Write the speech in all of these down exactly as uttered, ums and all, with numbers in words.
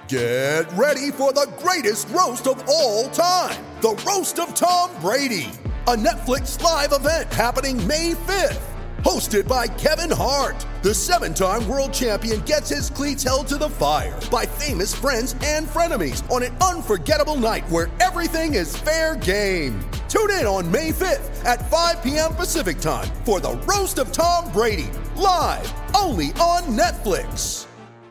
Get ready for the greatest roast of all time, the Roast of Tom Brady, a Netflix live event happening May fifth. Hosted by Kevin Hart, the seven-time world champion gets his cleats held to the fire by famous friends and frenemies on an unforgettable night where everything is fair game. Tune in on May fifth at five p.m. Pacific time for the Roast of Tom Brady, live only on Netflix.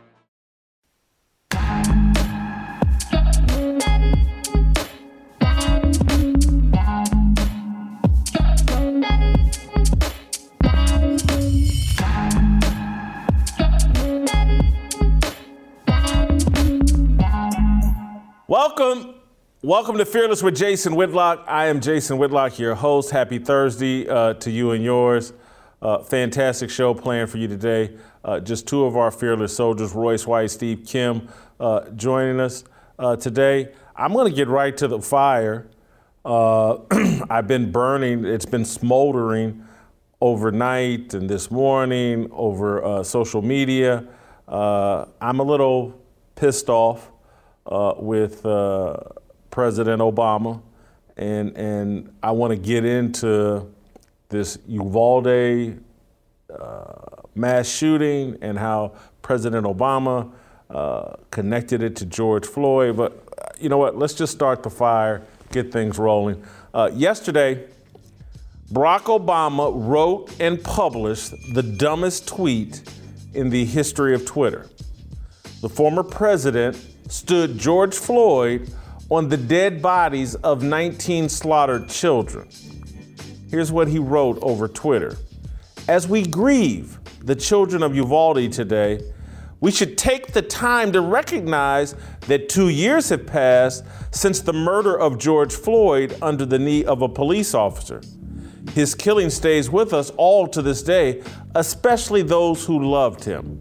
Welcome. Welcome to Fearless with Jason Whitlock. I am Jason Whitlock, your host. Happy Thursday uh, to you and yours. Uh, fantastic show planned for you today. Uh, just two of our fearless soldiers, Royce White, Steve Kim, uh, joining us uh, today. I'm going to get right to the fire. Uh, I've been burning. It's been smoldering overnight and this morning over uh, social media. Uh, I'm a little pissed off Uh, with uh, President Obama, and and I want to get into this Uvalde uh, mass shooting and how President Obama uh, connected it to George Floyd. But you know what? Let's just start the fire, get things rolling. Uh, yesterday, Barack Obama wrote and published the dumbest tweet in the history of Twitter. The former president stood George Floyd on the dead bodies of nineteen slaughtered children. Here's what he wrote over Twitter. As we grieve the children of Uvalde today, we should take the time to recognize that two years have passed since the murder of George Floyd under the knee of a police officer. His killing stays with us all to this day, especially those who loved him.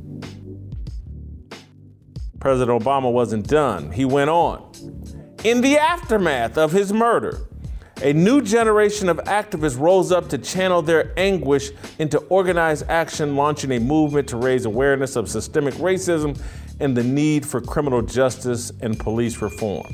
President Obama wasn't done. He went on. In the aftermath of his murder, a new generation of activists rose up to channel their anguish into organized action, launching a movement to raise awareness of systemic racism and the need for criminal justice and police reform.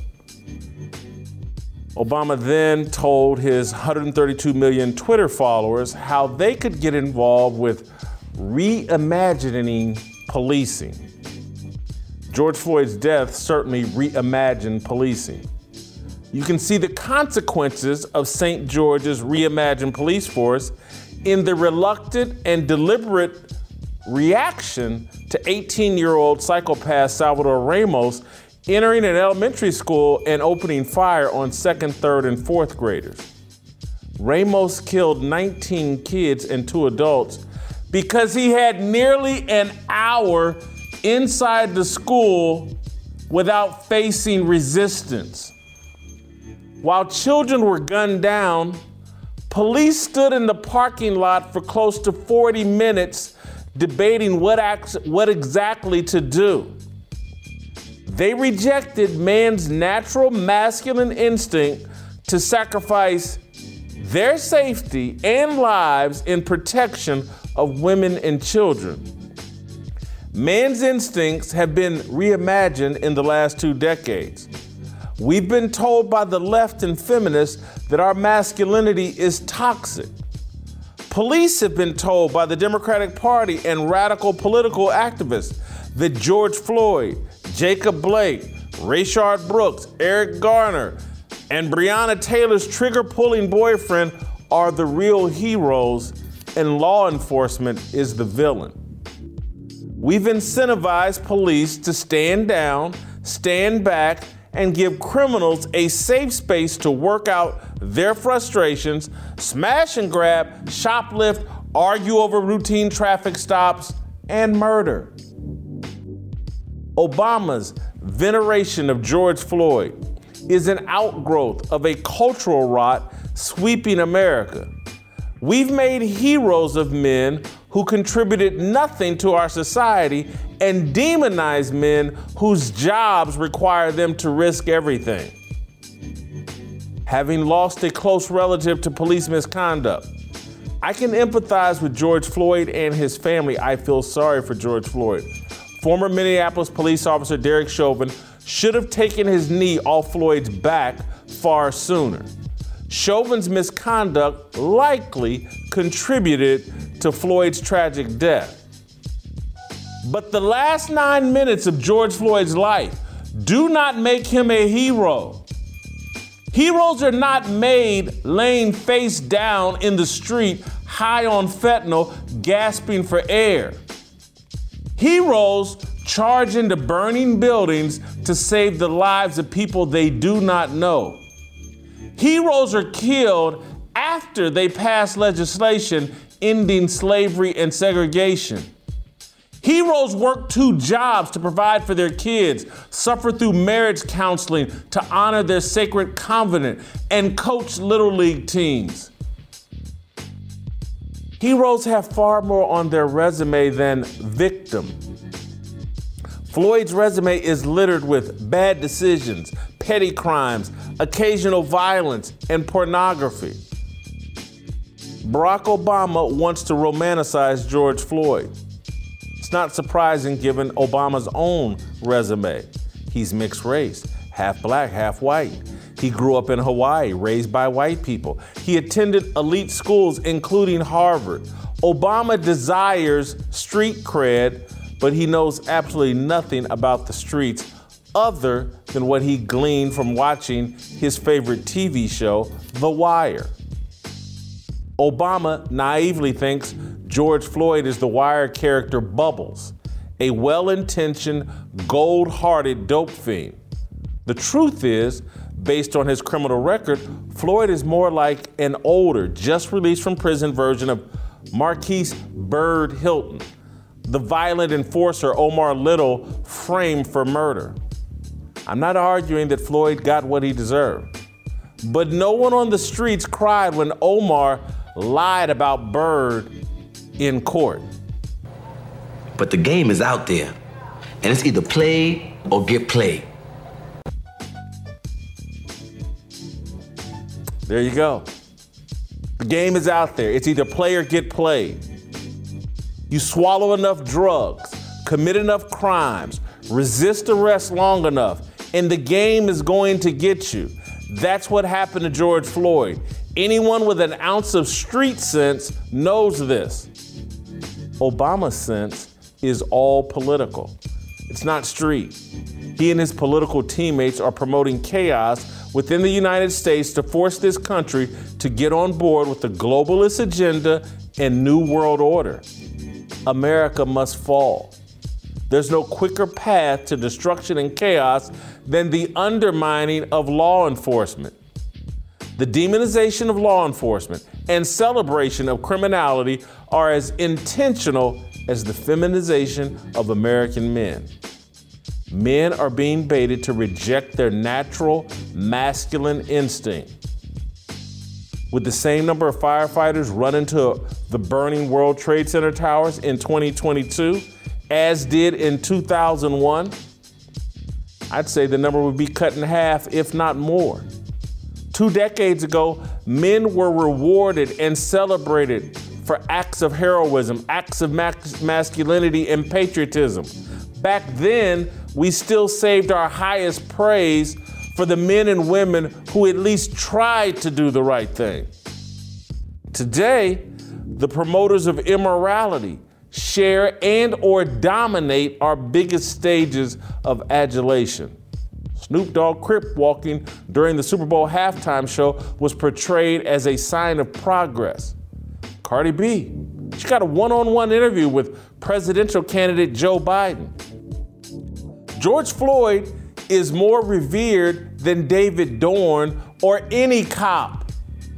Obama then told his one hundred thirty-two million Twitter followers how they could get involved with reimagining policing. George Floyd's death certainly reimagined policing. You can see the consequences of Saint George's reimagined police force in the reluctant and deliberate reaction to eighteen-year-old psychopath Salvador Ramos entering an elementary school and opening fire on second, third, and fourth graders. Ramos killed nineteen kids and two adults because he had nearly an hour inside the school without facing resistance. While children were gunned down, police stood in the parking lot for close to forty minutes debating what, act- what exactly to do. They rejected man's natural masculine instinct to sacrifice their safety and lives in protection of women and children. Man's instincts have been reimagined in the last two decades. We've been told by the left and feminists that our masculinity is toxic. Police have been told by the Democratic Party and radical political activists that George Floyd, Jacob Blake, Rayshard Brooks, Eric Garner, and Breonna Taylor's trigger-pulling boyfriend are the real heroes, and law enforcement is the villain. We've incentivized police to stand down, stand back, and give criminals a safe space to work out their frustrations, smash and grab, shoplift, argue over routine traffic stops, and murder. Obama's veneration of George Floyd is an outgrowth of a cultural rot sweeping America. We've made heroes of men who contributed nothing to our society and demonized men whose jobs require them to risk everything. Having lost a close relative to police misconduct, I can empathize with George Floyd and his family. I feel sorry for George Floyd. Former Minneapolis police officer Derek Chauvin should have taken his knee off Floyd's back far sooner. Chauvin's misconduct likely contributed to Floyd's tragic death. But the last nine minutes of George Floyd's life do not make him a hero. Heroes are not made laying face down in the street, high on fentanyl, gasping for air. Heroes charge into burning buildings to save the lives of people they do not know. Heroes are killed after they pass legislation ending slavery and segregation. Heroes work two jobs to provide for their kids, suffer through marriage counseling to honor their sacred covenant, and coach Little League teams. Heroes have far more on their resume than victim. Floyd's resume is littered with bad decisions, petty crimes, occasional violence, and pornography. Barack Obama wants to romanticize George Floyd. It's not surprising given Obama's own resume. He's mixed race, half black, half white. He grew up in Hawaii, raised by white people. He attended elite schools, including Harvard. Obama desires street cred, but he knows absolutely nothing about the streets other than what he gleaned from watching his favorite T V show, The Wire. Obama naively thinks George Floyd is the Wire character Bubbles, a well-intentioned, gold-hearted dope fiend. The truth is, based on his criminal record, Floyd is more like an older, just-released from prison version of Marquise Bird Hilton, the violent enforcer Omar Little framed for murder. I'm not arguing that Floyd got what he deserved, but no one on the streets cried when Omar lied about Bird in court. But the game is out there, and it's either play or get played. There you go. The game is out there. It's either play or get played. You swallow enough drugs, commit enough crimes, resist arrest long enough, and the game is going to get you. That's what happened to George Floyd. Anyone with an ounce of street sense knows this. Obama's sense is all political. It's not street. He and his political teammates are promoting chaos within the United States to force this country to get on board with the globalist agenda and new world order. America must fall. There's no quicker path to destruction and chaos than the undermining of law enforcement. The demonization of law enforcement and celebration of criminality are as intentional as the feminization of American men. Men are being baited to reject their natural masculine instinct. With the same number of firefighters run into the burning World Trade Center towers in twenty twenty-two, as did in two thousand one, I'd say the number would be cut in half, if not more. Two decades ago, men were rewarded and celebrated for acts of heroism, acts of mas- masculinity and patriotism. Back then, we still saved our highest praise for the men and women who at least tried to do the right thing. Today, the promoters of immorality share and or dominate our biggest stages of adulation. Snoop Dogg crip walking during the Super Bowl halftime show was portrayed as a sign of progress. Cardi B, she got a one-on-one interview with presidential candidate Joe Biden. George Floyd is more revered than David Dorn or any cop.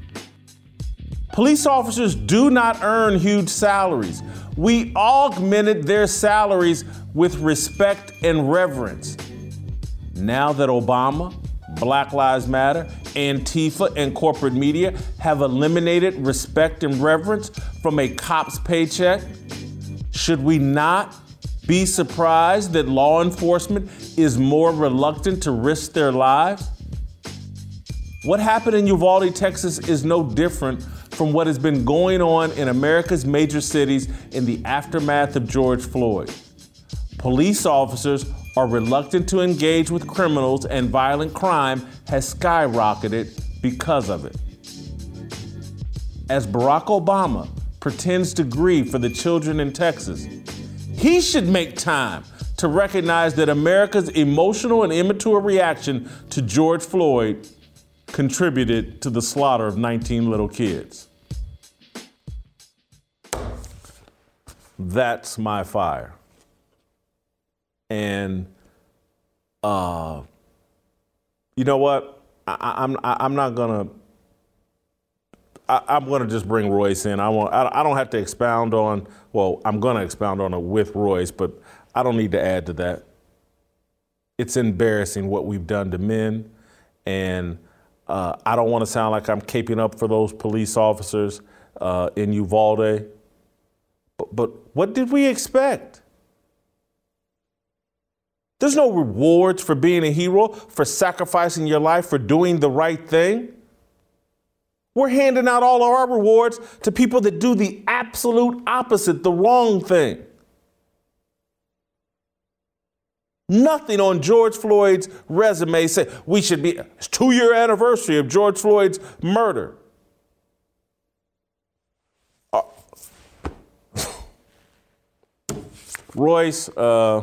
Police officers do not earn huge salaries. We augmented their salaries with respect and reverence. Now that Obama, Black Lives Matter, Antifa, and corporate media have eliminated respect and reverence from a cop's paycheck, should we not be surprised that law enforcement is more reluctant to risk their lives? What happened in Uvalde, Texas is no different from what has been going on in America's major cities in the aftermath of George Floyd. Police officers are reluctant to engage with criminals, and violent crime has skyrocketed because of it. As Barack Obama pretends to grieve for the children in Texas, he should make time to recognize that America's emotional and immature reaction to George Floyd contributed to the slaughter of nineteen little kids. That's my fire. And uh, you know what? I, I'm I, I'm not gonna. I, I'm gonna just bring Royce in. I want. I, I don't have to expound on. Well, I'm gonna expound on it with Royce, but I don't need to add to that. It's embarrassing what we've done to men, and uh, I don't want to sound like I'm caping up for those police officers uh, in Uvalde. But, but what did we expect? There's no rewards for being a hero, for sacrificing your life, for doing the right thing. We're handing out all of our rewards to people that do the absolute opposite, the wrong thing. Nothing on George Floyd's resume said we should be, it's two-year anniversary of George Floyd's murder. Uh, Royce, uh,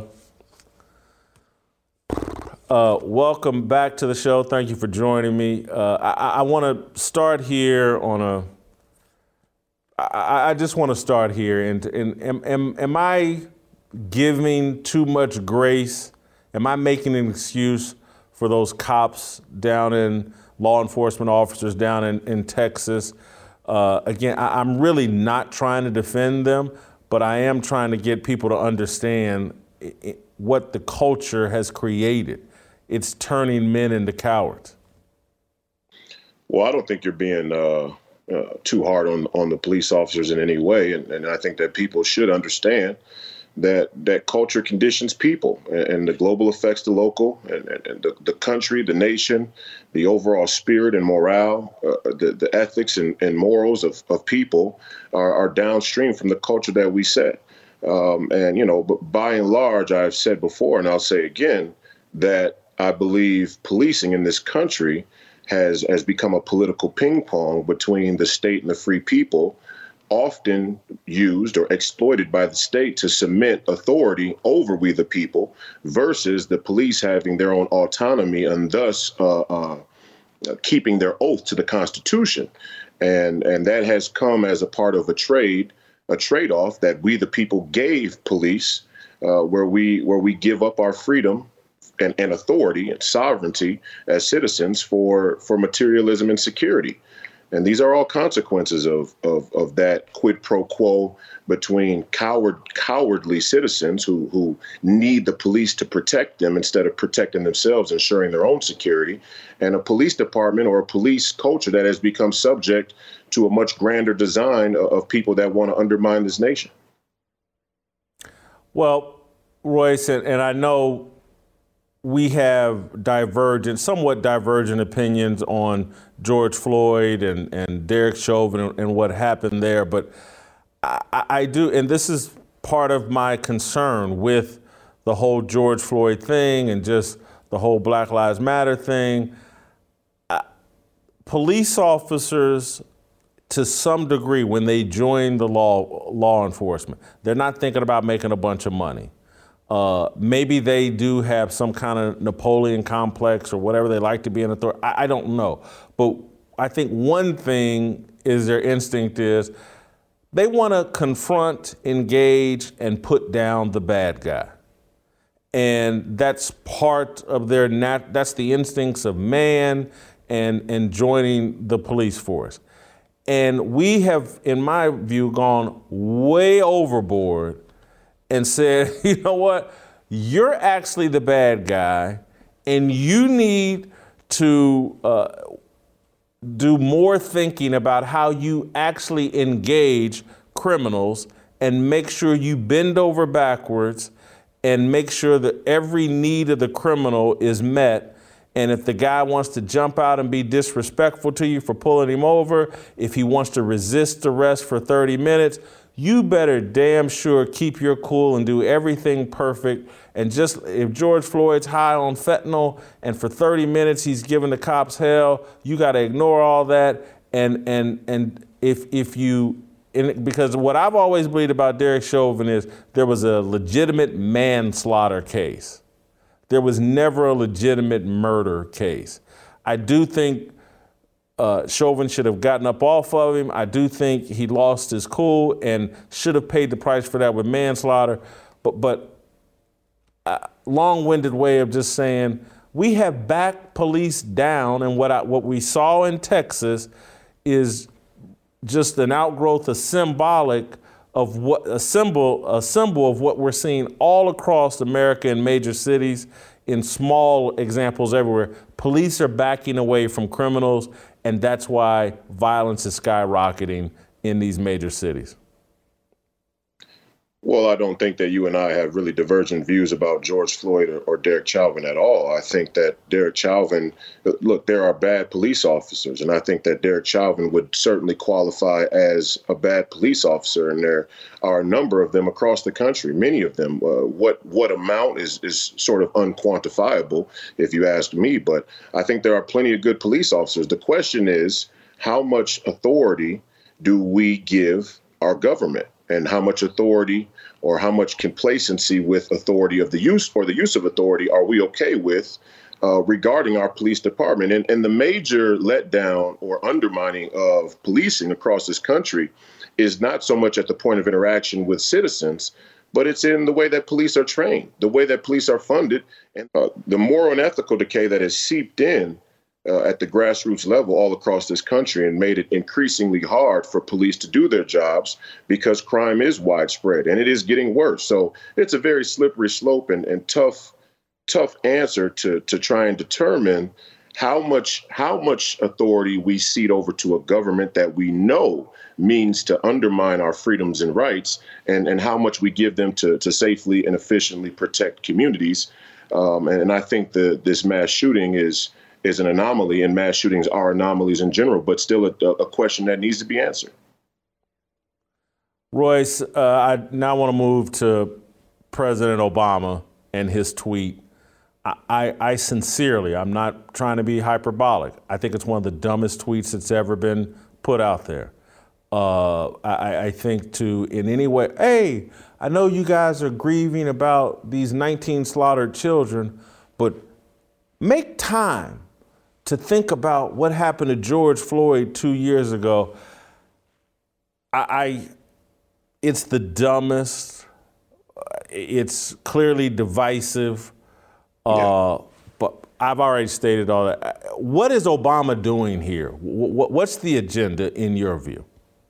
Uh, welcome back to the show. Thank you for joining me. Uh, I, I want to start here on a. I, I just want to start here. And, and am, am, am I giving too much grace? Am I making an excuse for those cops down in law enforcement officers down in, in Texas? Uh, again, I, I'm really not trying to defend them, but I am trying to get people to understand it, it, what the culture has created. It's turning men into cowards. Well, I don't think you're being uh, uh, too hard on, on the police officers in any way. And, and I think that people should understand that that culture conditions people, and, and the global affects the local and, and, and the, the country, the nation, the overall spirit and morale, uh, the, the ethics and, and morals of, of people are, are downstream from the culture that we set. Um, and, you know, but by and large, I've said before, and I'll say again, that I believe policing in this country has, has become a political ping pong between the state and the free people, often used or exploited by the state to cement authority over we the people, versus the police having their own autonomy and thus uh, uh, keeping their oath to the Constitution. And, and that has come as a part of a trade, a trade-off that we the people gave police, uh, where we where we give up our freedom and, and authority and sovereignty as citizens for for materialism and security. And these are all consequences of, of, of that quid pro quo between coward, cowardly citizens who, who need the police to protect them instead of protecting themselves, ensuring their own security, and a police department or a police culture that has become subject to a much grander design of, of people that want to undermine this nation. Well, Royce, and, and I know we have divergent, somewhat divergent opinions on George Floyd and, and Derek Chauvin and, and what happened there. But I, I do, and this is part of my concern with the whole George Floyd thing and just the whole Black Lives Matter thing. I, police officers, to some degree, when they join the law law enforcement, they're not thinking about making a bunch of money. Uh, maybe they do have some kind of Napoleon complex or whatever they like to be an authority. I, I don't know. But I think one thing is their instinct is they want to confront, engage, and put down the bad guy. And that's part of their, nat- that's the instincts of man and, and joining the police force. And we have, in my view, gone way overboard and said, you know what, you're actually the bad guy, and you need to uh, do more thinking about how you actually engage criminals and make sure you bend over backwards and make sure that every need of the criminal is met. And if the guy wants to jump out and be disrespectful to you for pulling him over, if he wants to resist arrest for thirty minutes, you better damn sure keep your cool and do everything perfect. And just if George Floyd's high on fentanyl and for thirty minutes he's giving the cops hell, you got to ignore all that. And and and if if you and because what I've always believed about Derek Chauvin is there was a legitimate manslaughter case. There was never a legitimate murder case. I do think uh, Chauvin should have gotten up off of him. I do think he lost his cool and should have paid the price for that with manslaughter. But but a long-winded way of just saying we have backed police down, and what I, what we saw in Texas is just an outgrowth, a symbolic of what a symbol, a symbol of what we're seeing all across America in major cities, in small examples everywhere. Police are backing away from criminals, and that's why violence is skyrocketing in these major cities. Well, I don't think that you and I have really divergent views about George Floyd or, or Derek Chauvin at all. I think that Derek Chauvin, look, there are bad police officers, and I think that Derek Chauvin would certainly qualify as a bad police officer, and there are a number of them across the country, many of them. Uh, what what amount is, is sort of unquantifiable, if you ask me, but I think there are plenty of good police officers. The question is, how much authority do we give our government? And how much authority or how much complacency with authority of the use or the use of authority are we okay with uh, regarding our police department? And, and the major letdown or undermining of policing across this country is not so much at the point of interaction with citizens, but it's in the way that police are trained, the way that police are funded, and uh, the moral and ethical decay that has seeped in Uh, at the grassroots level all across this country and made it increasingly hard for police to do their jobs because crime is widespread and it is getting worse. So it's a very slippery slope and, and tough, tough answer to to try and determine how much how much authority we cede over to a government that we know means to undermine our freedoms and rights, and, and how much we give them to, to safely and efficiently protect communities. Um, and, and I think the this mass shooting is is an anomaly, and mass shootings are anomalies in general, but still a, a question that needs to be answered. Royce, uh, I now want to move to President Obama and his tweet. I, I, I sincerely, I'm not trying to be hyperbolic, I think it's one of the dumbest tweets that's ever been put out there. Uh, I, I think to in any way, hey, I know you guys are grieving about these nineteen slaughtered children, but make time to think about what happened to George Floyd two years ago. I, I it's the dumbest. It's clearly divisive. Uh, yeah. But I've already stated all that. What is Obama doing here? What, what's the agenda in your view?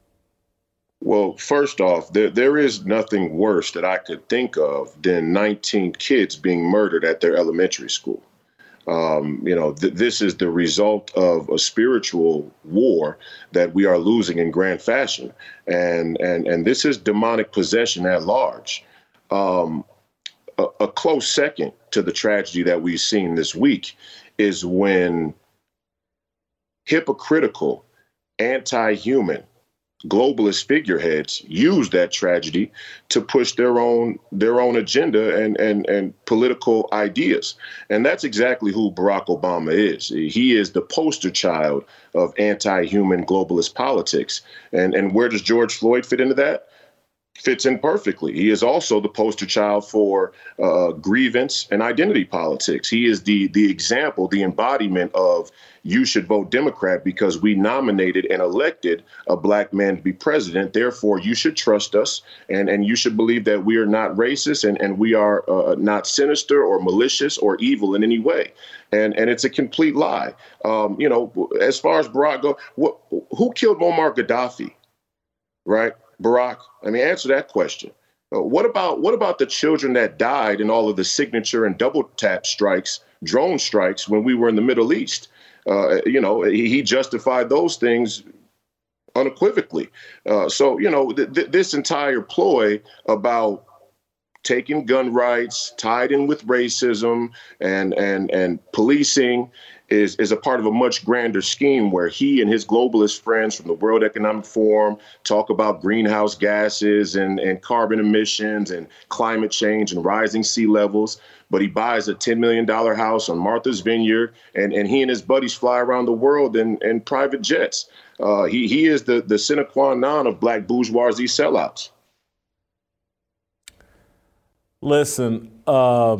Well, first off, there, there is nothing worse that I could think of than nineteen kids being murdered at their elementary school. Um, you know, th- this is the result of a spiritual war that we are losing in grand fashion. And and and this is demonic possession at large. Um, a, a close second to the tragedy that we've seen this week is when hypocritical, anti-human, globalist figureheads use that tragedy to push their own their own agenda and, and, and political ideas. And that's exactly who Barack Obama is. He is the poster child of anti-human globalist politics. And, and where does George Floyd fit into that? Fits in perfectly. He is also the poster child for uh, grievance and identity politics. He is the the example, the embodiment of you should vote Democrat because we nominated and elected a black man to be president. Therefore, you should trust us, and, and you should believe that we are not racist and, and we are uh, not sinister or malicious or evil in any way. And and it's a complete lie. Um, you know, as far as Barack goes, what, who killed Muammar Gaddafi, right? Barack, I mean, answer that question. Uh, what about what about the children that died in all of the signature and double tap strikes, drone strikes when we were in the Middle East? Uh, you know, he, he justified those things unequivocally. Uh, so, you know, th- th- this entire ploy about taking gun rights, tied in with racism and and and policing, is is a part of a much grander scheme where he and his globalist friends from the World Economic Forum talk about greenhouse gases and, and carbon emissions and climate change and rising sea levels. But he buys a ten million dollars house on Martha's Vineyard, and, and he and his buddies fly around the world in, in private jets. Uh, he, he is the, the sine qua non of black bourgeoisie sellouts. Listen, uh,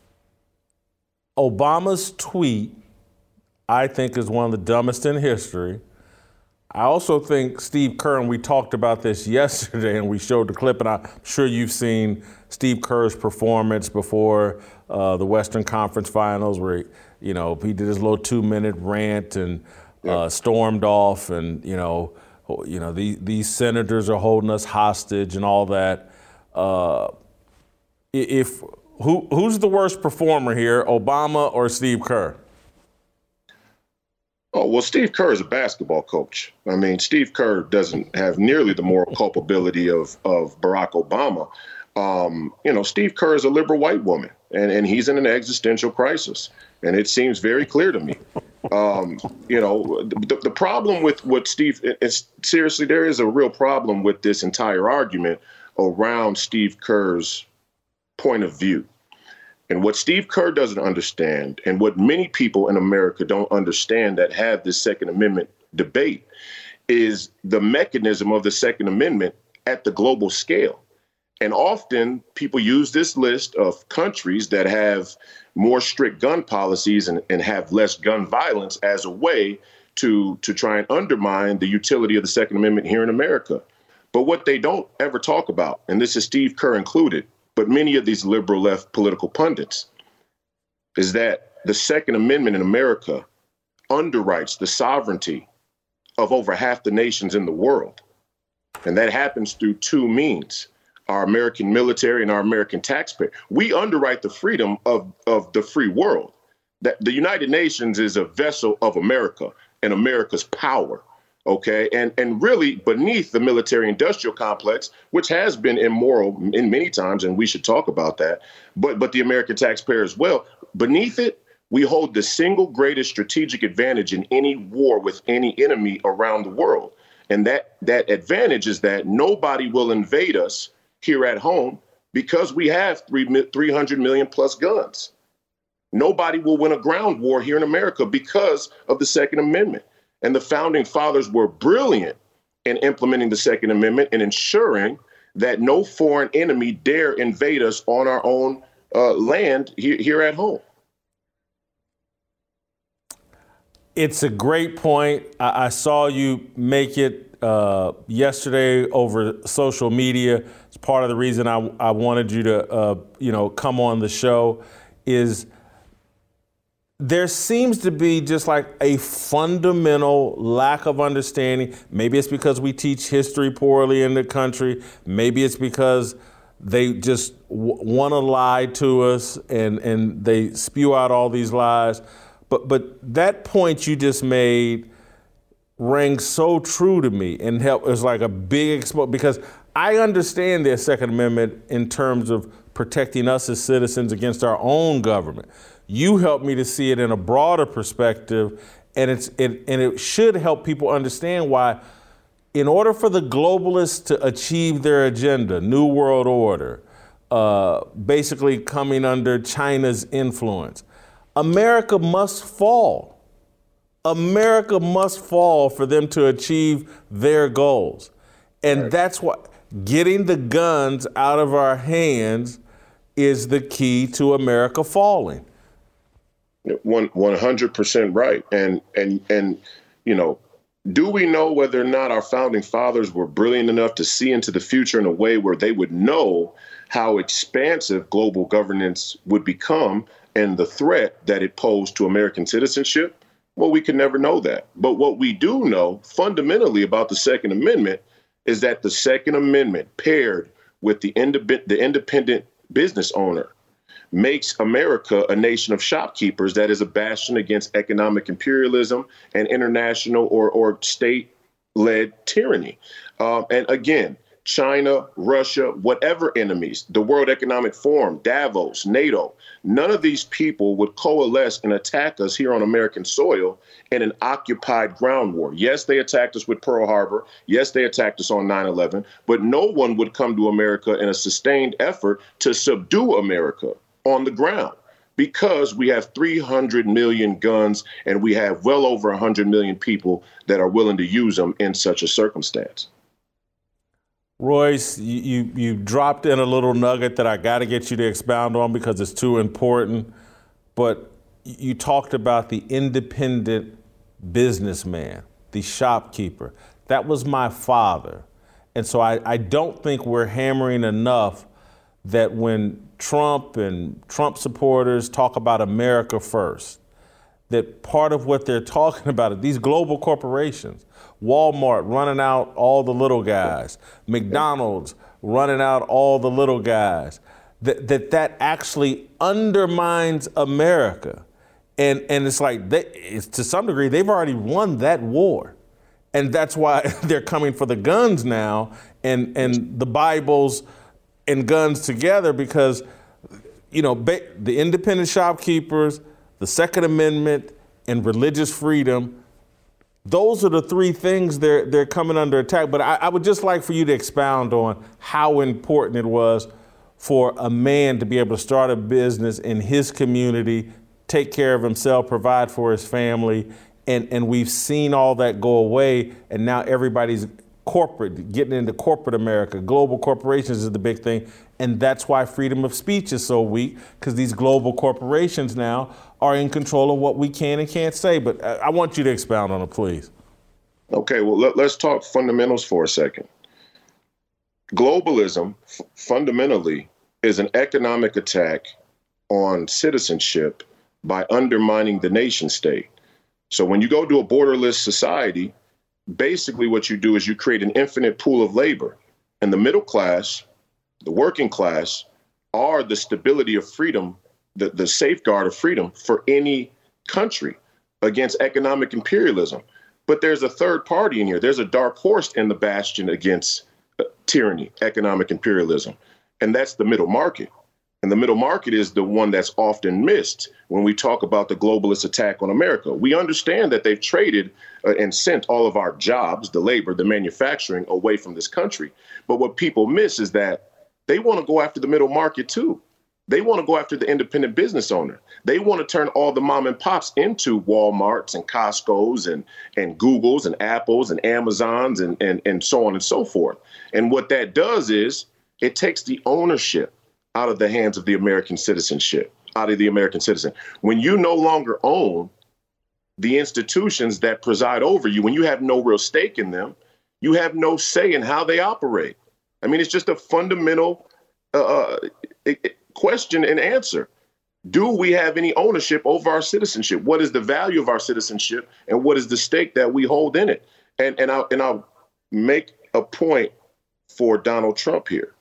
Obama's tweet, I think, is one of the dumbest in history. I also think Steve Kerr, and we talked about this yesterday, and we showed the clip, and I'm sure you've seen Steve Kerr's performance before uh, the Western Conference Finals, where, you know, he did his little two-minute rant and uh, stormed off, and, you know, you know, the, these senators are holding us hostage and all that. Uh, if who who's the worst performer here, Obama or Steve Kerr? Oh, well, Steve Kerr is a basketball coach. I mean, Steve Kerr doesn't have nearly the moral culpability of, of Barack Obama. Um, you know, Steve Kerr is a liberal white woman, and, and he's in an existential crisis. And it seems very clear to me. Um, you know, the, the problem with what Steve is, seriously, there is a real problem with this entire argument around Steve Kerr's point of view. And what Steve Kerr doesn't understand, and what many people in America don't understand that have this Second Amendment debate, is the mechanism of the Second Amendment at the global scale. And often people use this list of countries that have more strict gun policies and, and have less gun violence as a way to, to try and undermine the utility of the Second Amendment here in America. But what they don't ever talk about, and this is Steve Kerr included, but many of these liberal left political pundits, is that the Second Amendment in America underwrites the sovereignty of over half the nations in the world. And that happens through two means: our American military and our American taxpayer. We underwrite the freedom of, of the free world. That the United Nations is a vessel of America and America's power. OK, and and really beneath the military industrial complex, which has been immoral in many times, and we should talk about that. But but the American taxpayer as well. Beneath it, we hold the single greatest strategic advantage in any war with any enemy around the world. And that that advantage is that nobody will invade us here at home because we have three, 300 million plus guns. Nobody will win a ground war here in America because of the Second Amendment. And the founding fathers were brilliant in implementing the Second Amendment and ensuring that no foreign enemy dare invade us on our own uh, land here, here at home. It's a great point. I, I saw you make it uh, yesterday over social media. It's part of the reason I, I wanted you to, uh, you know, come on the show. Is there seems to be just like a fundamental lack of understanding. Maybe it's because we teach history poorly in the country. Maybe it's because they just w- want to lie to us and, and they spew out all these lies. But but that point you just made rang so true to me and helped. It was like a big expo because I understand the Second Amendment in terms of protecting us as citizens against our own government. You helped me to see it in a broader perspective, and it's it and it should help people understand why, in order for the globalists to achieve their agenda, New World Order, uh, basically coming under China's influence, America must fall. America must fall for them to achieve their goals. And right. That's what getting the guns out of our hands is the key to America falling. One one hundred percent right. And and and you know, do we know whether or not our founding fathers were brilliant enough to see into the future in a way where they would know how expansive global governance would become and the threat that it posed to American citizenship? Well, we can never know that. But what we do know fundamentally about the Second Amendment is that the Second Amendment paired with the, indep- the independent business owner makes America a nation of shopkeepers that is a bastion against economic imperialism and international or, or state-led tyranny. Um, and again, China, Russia, whatever enemies, the World Economic Forum, Davos, NATO, none of these people would coalesce and attack us here on American soil in an occupied ground war. Yes, they attacked us with Pearl Harbor. Yes, they attacked us on nine eleven, but no one would come to America in a sustained effort to subdue America on the ground, because we have three hundred million guns and we have well over one hundred million people that are willing to use them in such a circumstance. Royce, you, you, you dropped in a little nugget that I got to get you to expound on because it's too important. But you talked about the independent businessman, the shopkeeper. That was my father. And so I, I don't think we're hammering enough that when Trump and Trump supporters talk about America first, that part of what they're talking about is these global corporations, Walmart running out all the little guys, McDonald's running out all the little guys, that that, that actually undermines America. And and it's like, they, it's, to some degree, they've already won that war. And that's why they're coming for the guns now and, and the Bibles and guns together, because, you know, ba- the independent shopkeepers, the Second Amendment, and religious freedom, those are the three things they're they're coming under attack. But I, I would just like for you to expound on how important it was for a man to be able to start a business in his community, take care of himself, provide for his family, and, and we've seen all that go away, and now everybody's corporate, getting into corporate America. Global corporations is the big thing, and that's why freedom of speech is so weak, because these global corporations now are in control of what we can and can't say. But I want you to expound on it, please. Okay, well, let, let's talk fundamentals for a second. Globalism f- fundamentally is an economic attack on citizenship by undermining the nation state. So when you go to a borderless society, basically what you do is you create an infinite pool of labor, and the middle class, the working class, are the stability of freedom, the, the safeguard of freedom for any country against economic imperialism. But there's a third party in here. There's a dark horse in the bastion against uh, tyranny, economic imperialism, and that's the middle market. And the middle market is the one that's often missed when we talk about the globalist attack on America. We understand that they've traded uh, and sent all of our jobs, the labor, the manufacturing away from this country. But what people miss is that they want to go after the middle market, too. They want to go after the independent business owner. They want to turn all the mom and pops into Walmarts and Costco's and, and Google's and Apple's and Amazon's and, and, and so on and so forth. And what that does is it takes the ownership out of the hands of the American citizenship, out of the American citizen. When you no longer own the institutions that preside over you, when you have no real stake in them, you have no say in how they operate. I mean, it's just a fundamental uh, question and answer. Do we have any ownership over our citizenship? What is the value of our citizenship, and what is the stake that we hold in it? And and I'll, and I'll make a point for Donald Trump here.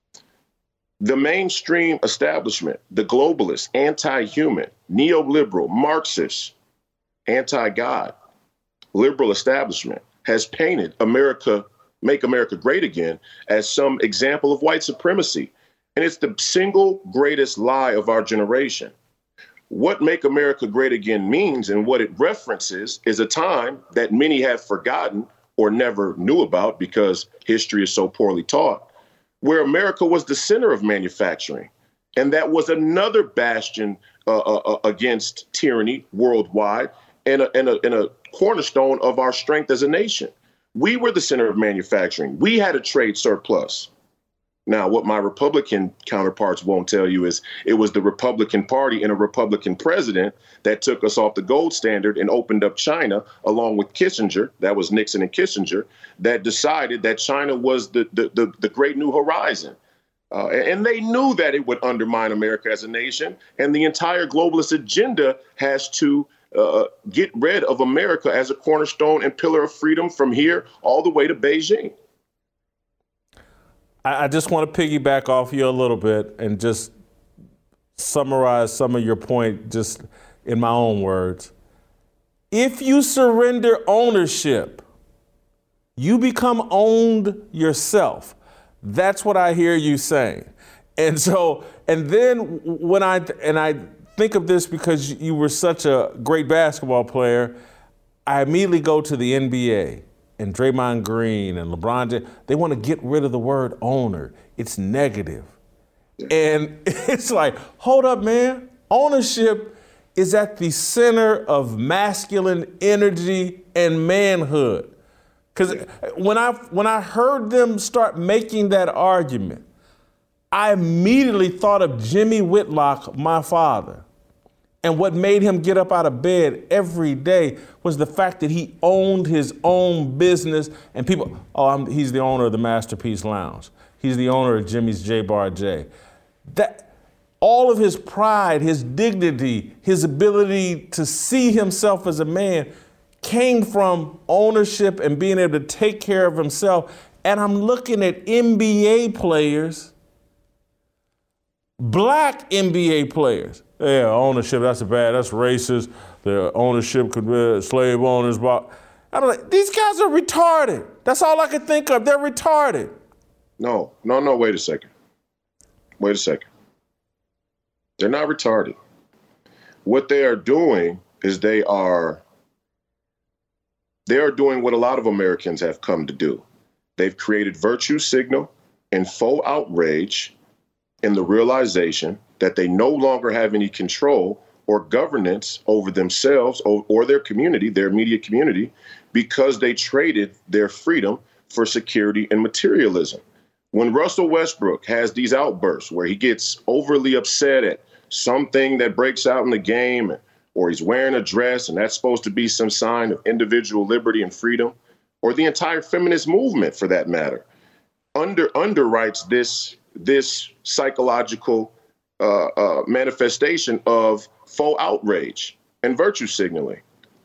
The mainstream establishment, the globalist, anti-human, neoliberal, Marxist, anti-God, liberal establishment has painted America, make America great again, as some example of white supremacy. And it's the single greatest lie of our generation. What make America great again means, and what it references, is a time that many have forgotten or never knew about because history is so poorly taught, where America was the center of manufacturing. And that was another bastion uh, uh, against tyranny worldwide, and a, and, a, and a cornerstone of our strength as a nation. We were the center of manufacturing. We had a trade surplus. Now, what my Republican counterparts won't tell you is it was the Republican Party and a Republican president that took us off the gold standard and opened up China, along with Kissinger, that was Nixon and Kissinger, that decided that China was the, the, the, the great new horizon. Uh, and they knew that it would undermine America as a nation. And the entire globalist agenda has to uh, get rid of America as a cornerstone and pillar of freedom from here all the way to Beijing. I just want to piggyback off you a little bit and just summarize some of your point just in my own words. If you surrender ownership, you become owned yourself. That's what I hear you saying. And so, and then when I, and I think of this because you were such a great basketball player, I immediately go to the N B A and Draymond Green and LeBron James. They want to get rid of the word owner. It's negative. And it's like, hold up, man. Ownership is at the center of masculine energy and manhood. Because when I when I heard them start making that argument, I immediately thought of Jimmy Whitlock, my father. And what made him get up out of bed every day was the fact that he owned his own business. And people, oh, I'm, he's the owner of the Masterpiece Lounge. He's the owner of Jimmy's J Bar J. That all of his pride, his dignity, his ability to see himself as a man came from ownership and being able to take care of himself. And I'm looking at N B A players, black N B A players. Yeah, ownership, that's bad, that's racist. The ownership could be slave owners. But I'm like, these guys are retarded. That's all I can think of. They're retarded. No, no, no, wait a second. Wait a second. They're not retarded. What they are doing is they are, they are doing what a lot of Americans have come to do. They've created virtue signal and faux outrage in the realization that they no longer have any control or governance over themselves or, or their community, their immediate community, because they traded their freedom for security and materialism. When Russell Westbrook has these outbursts where he gets overly upset at something that breaks out in the game, or he's wearing a dress and that's supposed to be some sign of individual liberty and freedom, or the entire feminist movement for that matter, under underwrites this, this psychological uh, uh, manifestation of faux outrage and virtue signaling.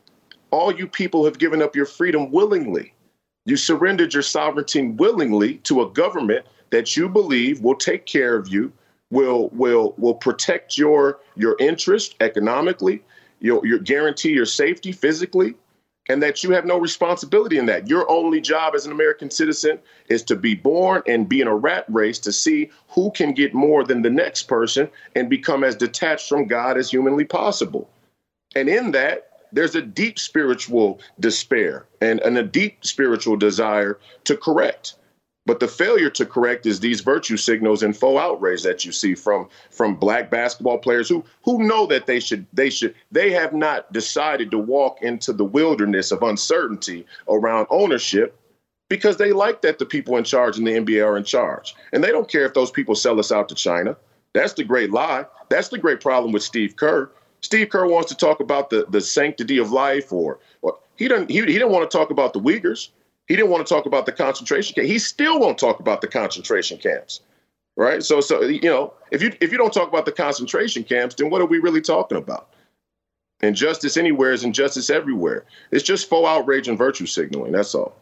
All you people have given up your freedom willingly. You surrendered your sovereignty willingly to a government that you believe will take care of you, will will will protect your your interest economically, your your guarantee your safety physically, and that you have no responsibility in that. Your only job as an American citizen is to be born and be in a rat race to see who can get more than the next person and become as detached from God as humanly possible. And in that, there's a deep spiritual despair and, and a deep spiritual desire to correct. But the failure to correct is these virtue signals and faux outrage that you see from from black basketball players who who know that they should they should they have not decided to walk into the wilderness of uncertainty around ownership because they like that the people in charge in the N B A are in charge. And they don't care if those people sell us out to China. That's the great lie. That's the great problem with Steve Kerr. Steve Kerr wants to talk about the, the sanctity of life, or, or he doesn't he, he didn't want to talk about the Uyghurs. He didn't want to talk about the concentration camp. He still won't talk about the concentration camps. Right. So, so, you know, if you if you don't talk about the concentration camps, then what are we really talking about? Injustice anywhere is injustice everywhere. It's just faux outrage and virtue signaling. That's all.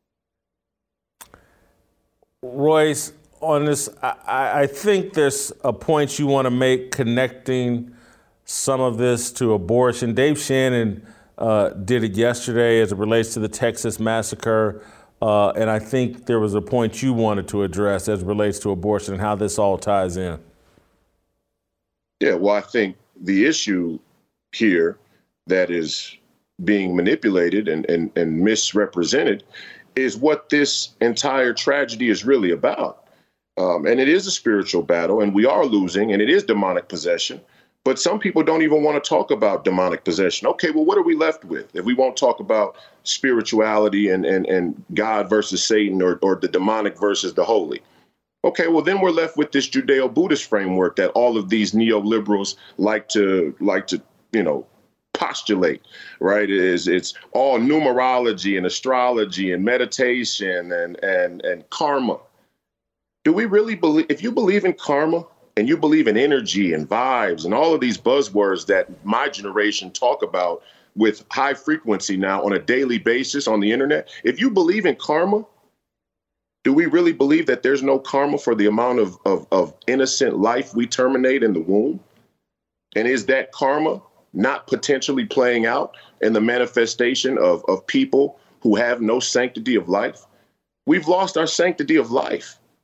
Royce, on this, I, I think there's a point you want to make connecting some of this to abortion. Dave Shannon uh, did it yesterday as it relates to the Texas massacre. Uh, and I think there was a point you wanted to address as it relates to abortion and how this all ties in. Yeah, well, I think the issue here that is being manipulated and, and, and misrepresented is what this entire tragedy is really about. Um, and it is a spiritual battle, and we are losing, and it is demonic possession. But some people don't even want to talk about demonic possession. Okay, well, what are we left with if we won't talk about spirituality and, and, and God versus Satan, or, or the demonic versus the holy? Okay, well, then we're left with this Judeo-Buddhist framework that all of these neoliberals like to like to, you know, postulate, right? It is it's all numerology and astrology and meditation and and and karma. Do we really believe, if you believe in karma, and you believe in energy and vibes and all of these buzzwords that my generation talk about with high frequency now on a daily basis on the internet, if you believe in karma, do we really believe that there's no karma for the amount of, of, of innocent life we terminate in the womb? And is that karma not potentially playing out in the manifestation of, of people who have no sanctity of life? We've lost our sanctity of life.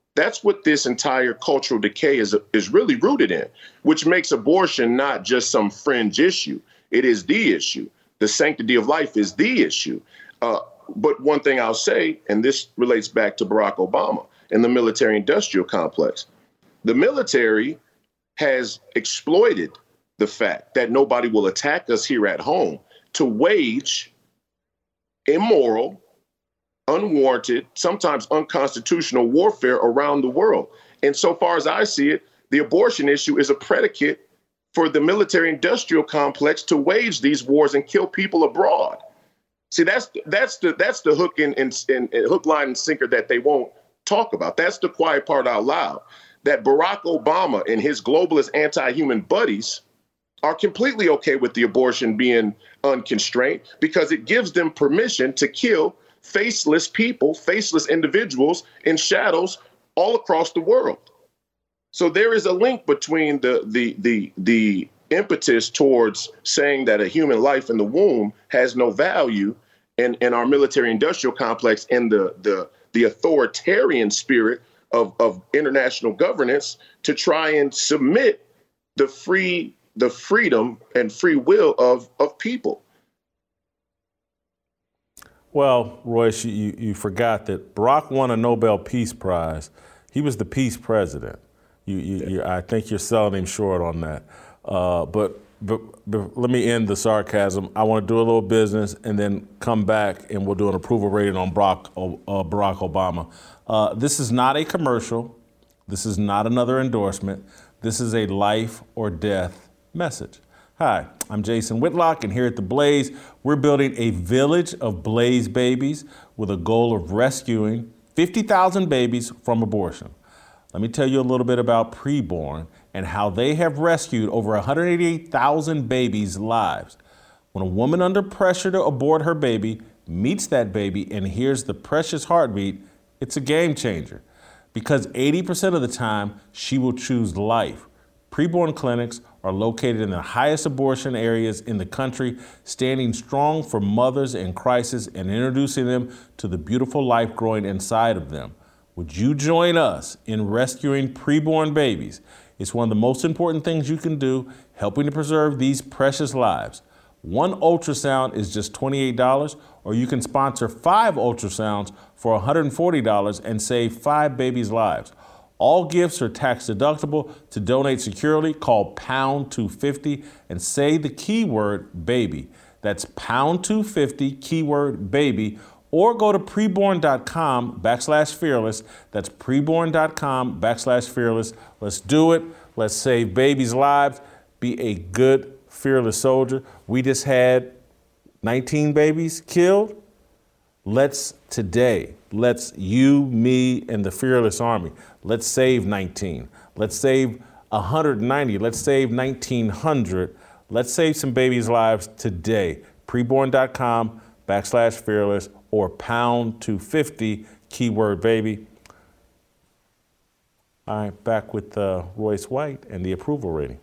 That's what this entire cultural decay is, is really rooted in, which makes abortion not just some fringe issue. It is the issue. The sanctity of life is the issue. Uh, but one thing I'll say, and this relates back to Barack Obama and the military-industrial complex, the military has exploited the fact that nobody will attack us here at home to wage immoral, unwarranted, sometimes unconstitutional warfare around the world. And so far as I see it, the abortion issue is a predicate for the military-industrial complex to wage these wars and kill people abroad. See, that's that's the that's the hook and in, in, in, hook, line, and sinker that they won't talk about. That's the quiet part out loud. That Barack Obama and his globalist anti-human buddies are completely okay with the abortion being unconstrained because it gives them permission to kill faceless people, faceless individuals in shadows all across the world. So there is a link between the the the the impetus towards saying that a human life in the womb has no value and, and our military industrial complex and the the the authoritarian spirit of, of international governance to try and submit the free the freedom and free will of of people. Well, Royce, you, you forgot that Barack won a Nobel Peace Prize. He was the peace president. You, you, you, I think you're selling him short on that. Uh, but, but, but let me end the sarcasm. I want to do a little business and then come back and we'll do an approval rating on Barack, uh, Barack Obama. Uh, this is not a commercial. This is not another endorsement. This is a life or death message. Hi, I'm Jason Whitlock, and here at The Blaze, we're building a village of Blaze babies with a goal of rescuing fifty thousand babies from abortion. Let me tell you a little bit about Preborn and how they have rescued over one hundred eighty-eight thousand babies' lives. When a woman under pressure to abort her baby meets that baby and hears the precious heartbeat, it's a game changer. Because eighty percent of the time, she will choose life. Preborn clinics are located in the highest abortion areas in the country, standing strong for mothers in crisis and introducing them to the beautiful life growing inside of them. Would you join us in rescuing preborn babies? It's one of the most important things you can do, helping to preserve these precious lives. One ultrasound is just twenty-eight dollars, or you can sponsor five ultrasounds for one hundred forty dollars and save five babies' lives. All gifts are tax deductible. To donate securely, call pound two fifty and say the keyword baby. That's pound two fifty, keyword baby, or go to preborn.com backslash fearless. That's preborn.com backslash fearless. Let's do it. Let's save babies' lives. Be a good, fearless soldier. We just had nineteen babies killed. Let's today, let's you, me, and the Fearless Army. Let's save nineteen. Let's save one hundred ninety. Let's save nineteen hundred. Let's save some babies' lives today. Preborn.com backslash fearless or pound two fifty, keyword baby. All right, back with uh, Royce White and the approval rating.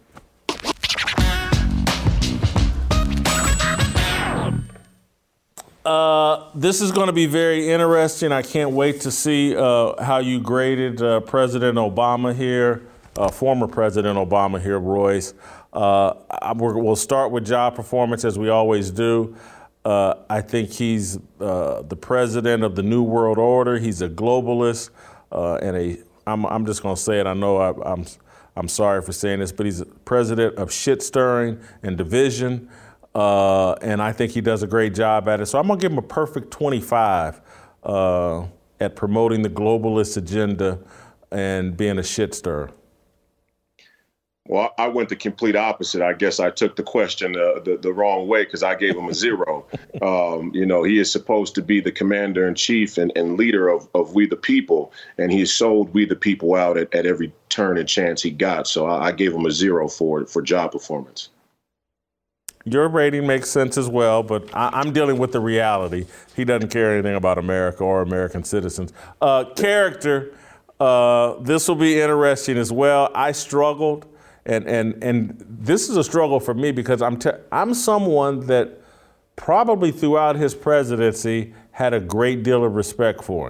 Uh, this is going to be very interesting. I can't wait to see uh, how you graded uh, President Obama here, uh, former President Obama here, Royce. Uh, I, we'll start with job performance as we always do. Uh, I think he's uh, the president of the New World Order. He's a globalist uh, and a. I'm, I'm just going to say it. I know I, I'm. I'm sorry for saying this, but he's president of shit stirring and division. Uh, and I think he does a great job at it. So I'm going to give him a perfect twenty-five uh, at promoting the globalist agenda and being a shit stirrer. Well, I went the complete opposite. I guess I took the question uh, the, the wrong way because I gave him a zero. um, you know, he is supposed to be the commander in chief and, and leader of, of We the People, and he sold We the People out at, at every turn and chance he got. So I, I gave him a zero for for job performance. Your rating makes sense as well, but I, I'm dealing with the reality. He doesn't care anything about America or American citizens. Uh, character, uh, this will be interesting as well. I struggled, and and and this is a struggle for me because I'm te- I'm someone that probably throughout his presidency had a great deal of respect for him.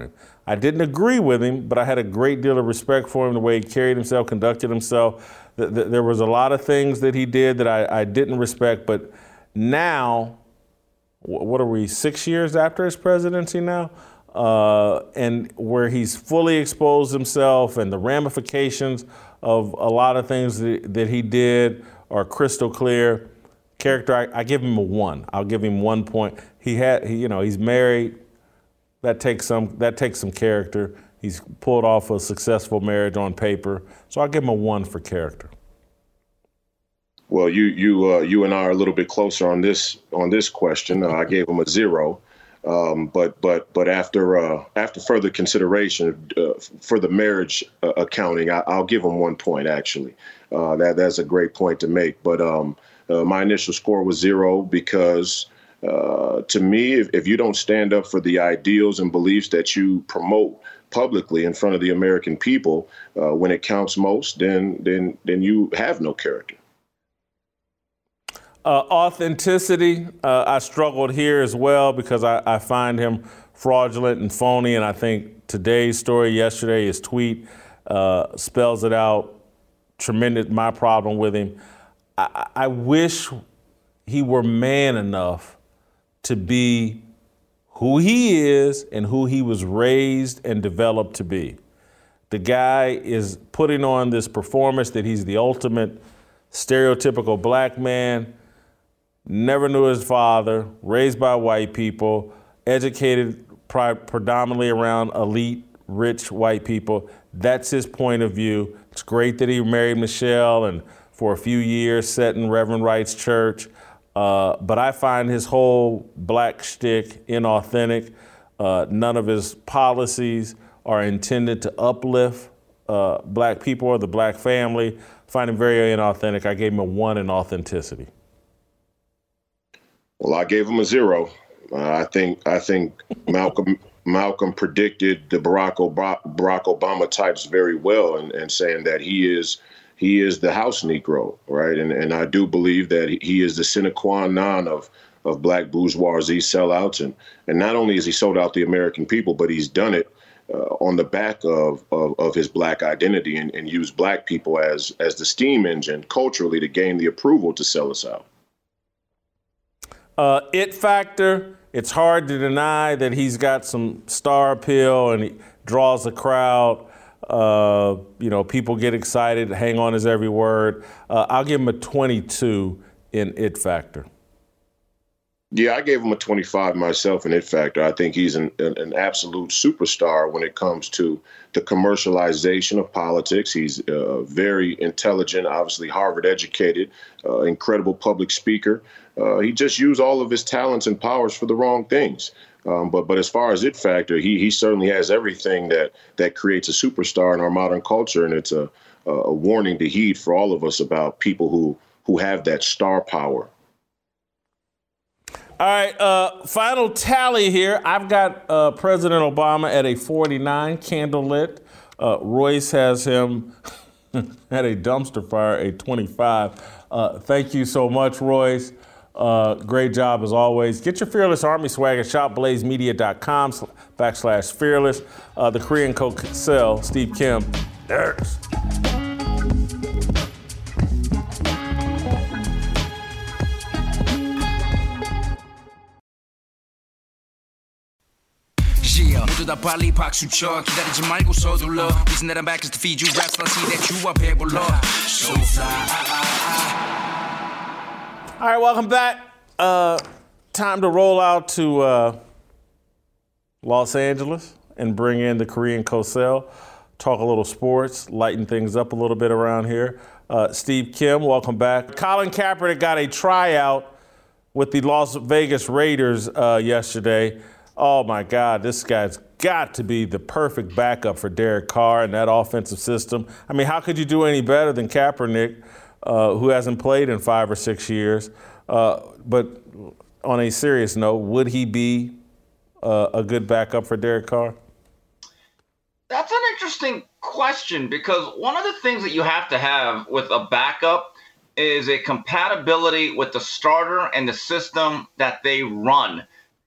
I didn't agree with him, but I had a great deal of respect for him, the way he carried himself, conducted himself. The, the, there was a lot of things that he did that I, I didn't respect, but now, what are we, six years after his presidency now? Uh, and where he's fully exposed himself and the ramifications of a lot of things that, that he did are crystal clear. Character, I, I give him a one. I'll give him one point. He had, he, you know, he's married. That takes some. That takes some character. He's pulled off a successful marriage on paper, so I'll give him a one for character. Well, you you uh, you and I are a little bit closer on this on this question. Uh, I gave him a zero, um, but but but after uh, after further consideration uh, for the marriage uh, accounting, I, I'll give him one point. Actually, uh, that that's a great point to make. But um, uh, my initial score was zero because. Uh, to me, if, if you don't stand up for the ideals and beliefs that you promote publicly in front of the American people uh, when it counts most, then then then you have no character. Uh, authenticity, uh, I struggled here as well because I, I find him fraudulent and phony, and I think today's story, yesterday, his tweet uh, spells it out. Tremendous, my problem with him. I, I wish he were man enough to be who he is and who he was raised and developed to be. The guy is putting on this performance that he's the ultimate stereotypical black man, never knew his father, raised by white people, educated pri- predominantly around elite, rich white people. That's his point of view. It's great that he married Michelle and for a few years sat in Reverend Wright's church. Uh, but I find his whole black shtick inauthentic. Uh, none of his policies are intended to uplift uh, black people or the black family. I find him very inauthentic. I gave him a one in authenticity. Well, I gave him a zero. Uh, I think I think Malcolm Malcolm predicted the Barack Obama, Barack Obama types very well, and, and saying that he is. He is the house Negro, right? And and I do believe that he is the sine qua non of of black bourgeoisie sellouts. And and not only has he sold out the American people, but he's done it uh, on the back of, of of his black identity and, and used black people as as the steam engine culturally to gain the approval to sell us out. Uh, it factor. It's hard to deny that he's got some star appeal and he draws a crowd. Uh, you know, people get excited, hang on his every word. Uh, I'll give him a twenty-two in it factor. Yeah, I gave him a twenty-five myself in it factor. I think he's an, an, an absolute superstar when it comes to the commercialization of politics. He's uh, very intelligent, obviously Harvard educated, uh, incredible public speaker. Uh, he just used all of his talents and powers for the wrong things. Um, but but as far as it factor, he he certainly has everything that that creates a superstar in our modern culture. And it's a, a warning to heed for all of us about people who who have that star power. All right, uh, final tally here. I've got uh, President Obama at a forty-nine, candlelit. Uh, Royce has him at a dumpster fire, a twenty-five. Uh, thank you so much, Royce. Uh, great job as always. Get your Fearless Army swag at shop blaze media dot com backslash fearless. Uh, the Korean co-sell, Steve Kim. There's. 모두 다 빨리 박수 쳐 기다리지 말고 서둘러 Reason that I'm back is to feed you raps I see that you are 배불러 So fly. All right, welcome back. Uh, time to roll out to uh, Los Angeles and bring in the Korean co-sell, talk a little sports, lighten things up a little bit around here. Uh, Steve Kim, welcome back. Colin Kaepernick got a tryout with the Las Vegas Raiders uh, yesterday. Oh, my God, this guy's got to be the perfect backup for Derek Carr and that offensive system. I mean, how could you do any better than Kaepernick, uh, who hasn't played in five or six years? Uh, but on a serious note, would he be uh, a good backup for Derek Carr? That's an interesting question because one of the things that you have to have with a backup is a compatibility with the starter and the system that they run.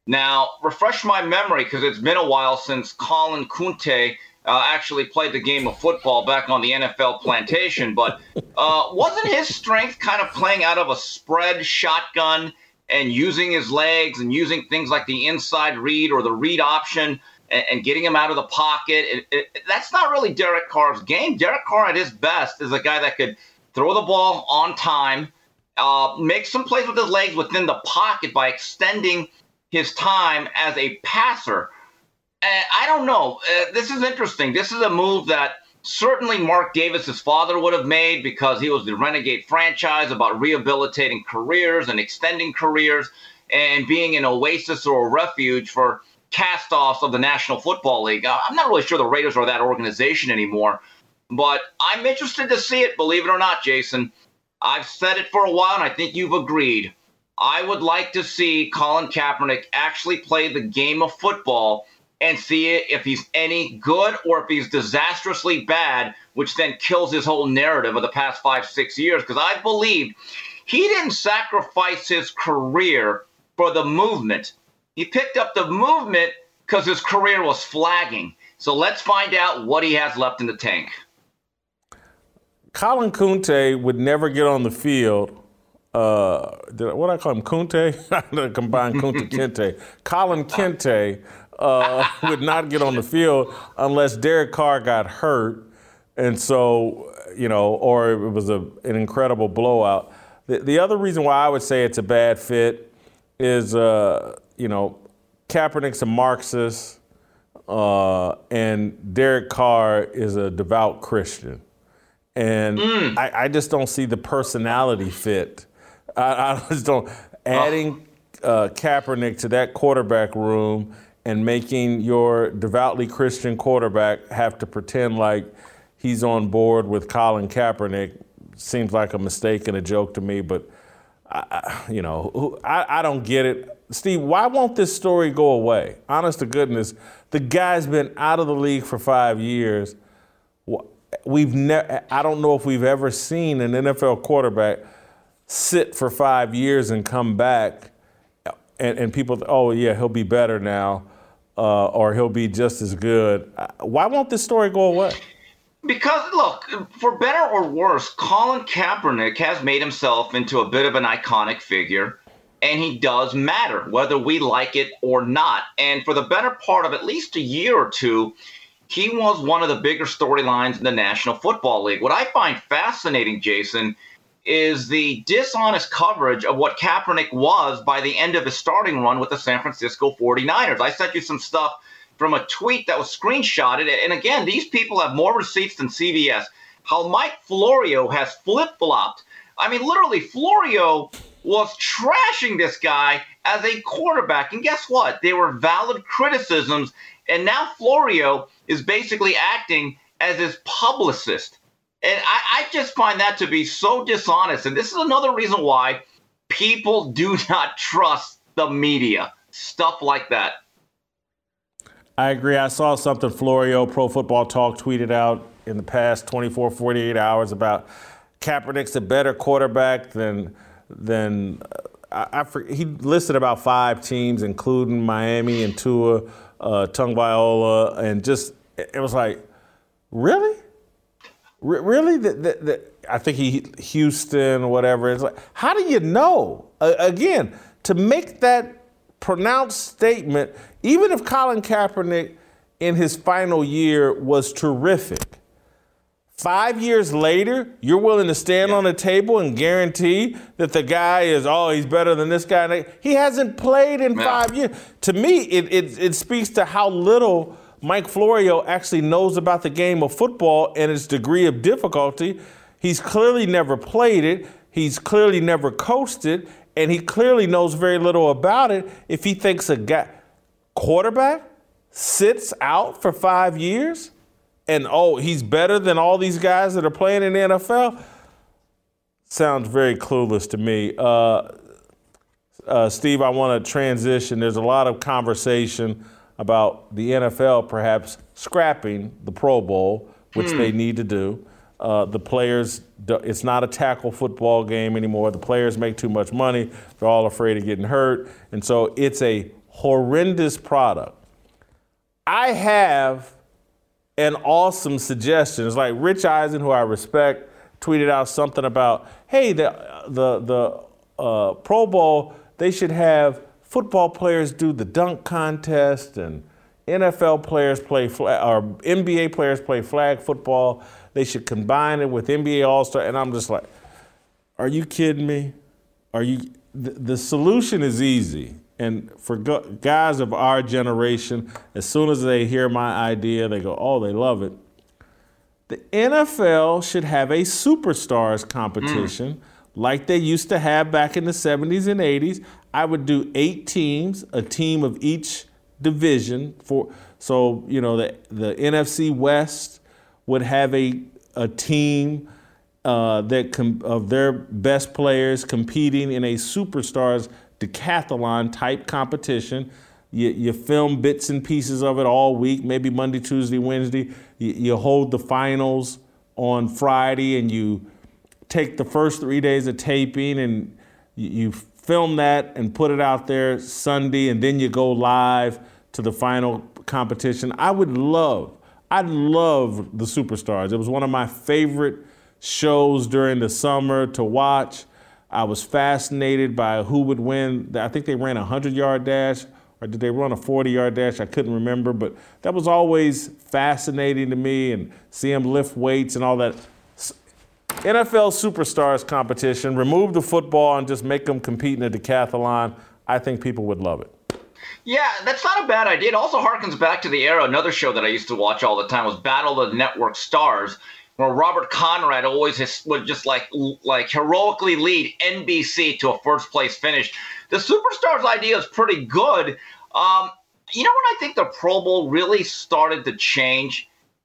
Now, refresh my memory, because it's been a while since Colin Kunte uh, actually played the game of football back on the N F L plantation, but uh, wasn't his strength kind of playing out of a spread shotgun and using his legs and using things like the inside read or the read option and, and getting him out of the pocket? It, it, that's not really Derek Carr's game. Derek Carr at his best is a guy that could throw the ball on time, uh, make some plays with his legs within the pocket by extending his time as a passer. Uh, I don't know. Uh, this is interesting. This is a move that certainly Mark Davis's father would have made, because he was the renegade franchise about rehabilitating careers and extending careers and being an oasis or a refuge for cast-offs of the National Football League. I'm not really sure the Raiders are that organization anymore, but I'm interested to see it, believe it or not, Jason. I've said it for a while, and I think you've agreed. I would like to see Colin Kaepernick actually play the game of football and see if he's any good or if he's disastrously bad, which then kills his whole narrative of the past five, six years. Because I believe he didn't sacrifice his career for the movement. He picked up the movement because his career was flagging. So let's find out what he has left in the tank. Colin Kunte would never get on the field. Uh, did I, what I call him, Kunte? I'm going to combine Kunte Kinte. Colin Kinte uh, would not get on the field unless Derek Carr got hurt, and so, you know, or it was a, an incredible blowout. The, the other reason why I would say it's a bad fit is, uh, you know, Kaepernick's a Marxist, uh, and Derek Carr is a devout Christian. And mm. I, I just don't see the personality fit. I, I just don't. Adding uh, Kaepernick to that quarterback room and making your devoutly Christian quarterback have to pretend like he's on board with Colin Kaepernick seems like a mistake and a joke to me. But, I, you know, I, I don't get it. Steve, why won't this story go away? Honest to goodness, the guy's been out of the league for five years. We've ne- I don't know if we've ever seen an N F L quarterback sit for five years and come back, and, and people, oh, yeah, he'll be better now, uh, or he'll be just as good. Why won't this story go away? Because, look, for better or worse, Colin Kaepernick has made himself into a bit of an iconic figure, and he does matter, whether we like it or not. And for the better part of at least a year or two, he was one of the bigger storylines in the National Football League. What I find fascinating, Jason, is the dishonest coverage of what Kaepernick was by the end of his starting run with the San Francisco forty-niners. I sent you some stuff from a tweet that was screenshotted. And again, these people have more receipts than C B S. How Mike Florio has flip-flopped. I mean, literally, Florio was trashing this guy as a quarterback. And guess what? They were valid criticisms. And now Florio is basically acting as his publicist. And I, I just find that to be so dishonest. And this is another reason why people do not trust the media. Stuff like that. I agree. I saw something Florio, Pro Football Talk, tweeted out in the past twenty-four, forty-eight hours about Kaepernick's a better quarterback than, than uh, I, I, he listed about five teams, including Miami and Tua, uh, Tagovailoa, and just, it was like, really? R- really? The, the, the, I think he, Houston, whatever. It's like, how do you know? Uh, again, to make that pronounced statement, even if Colin Kaepernick in his final year was terrific, five years later, you're willing to stand yeah. on the table and guarantee that the guy is, oh, he's better than this guy. He hasn't played in yeah. five years. To me, it, it it speaks to how little Mike Florio actually knows about the game of football and its degree of difficulty. He's clearly never played it. He's clearly never coached it. And he clearly knows very little about it if he thinks a guy, quarterback sits out for five years and, oh, he's better than all these guys that are playing in the N F L. Sounds very clueless to me. Uh, uh, Steve, I want to transition. There's a lot of conversation about the N F L perhaps scrapping the Pro Bowl, which mm. they need to do. Uh, the players, it's not a tackle football game anymore. The players make too much money. They're all afraid of getting hurt. And so it's a horrendous product. I have an awesome suggestion. It's like Rich Eisen, who I respect, tweeted out something about, hey, the the the uh, Pro Bowl, they should have football players do the dunk contest and N F L players play flag, or N B A players play flag football. They should combine it with N B A All-Star. And I'm just like, are you kidding me? Are you? The, the solution is easy. And for go, guys of our generation, as soon as they hear my idea, they go, oh, they love it. The N F L should have a superstars competition mm. like they used to have back in the seventies and eighties. I would do eight teams, a team of each division. For so you know the the N F C West would have a a team uh, that com- of their best players competing in a superstars decathlon type competition. You, you film bits and pieces of it all week, maybe Monday, Tuesday, Wednesday. You, you hold the finals on Friday, and you take the first three days of taping, and you, you film that and put it out there Sunday, and then you go live to the final competition. I would love, I love the Superstars. It was one of my favorite shows during the summer to watch. I was fascinated by who would win. I think they ran a hundred-yard dash, or did they run a forty-yard dash? I couldn't remember, but that was always fascinating to me, and see them lift weights and all that. N F L Superstars competition, remove the football and just make them compete in a decathlon. I think people would love it. Yeah, that's not a bad idea. It also harkens back to the era. Another show that I used to watch all the time was Battle of the Network Stars, where Robert Conrad always has, would just like like heroically lead N B C to a first place finish. The Superstars idea is pretty good. Um, you know what I think the Pro Bowl really started to change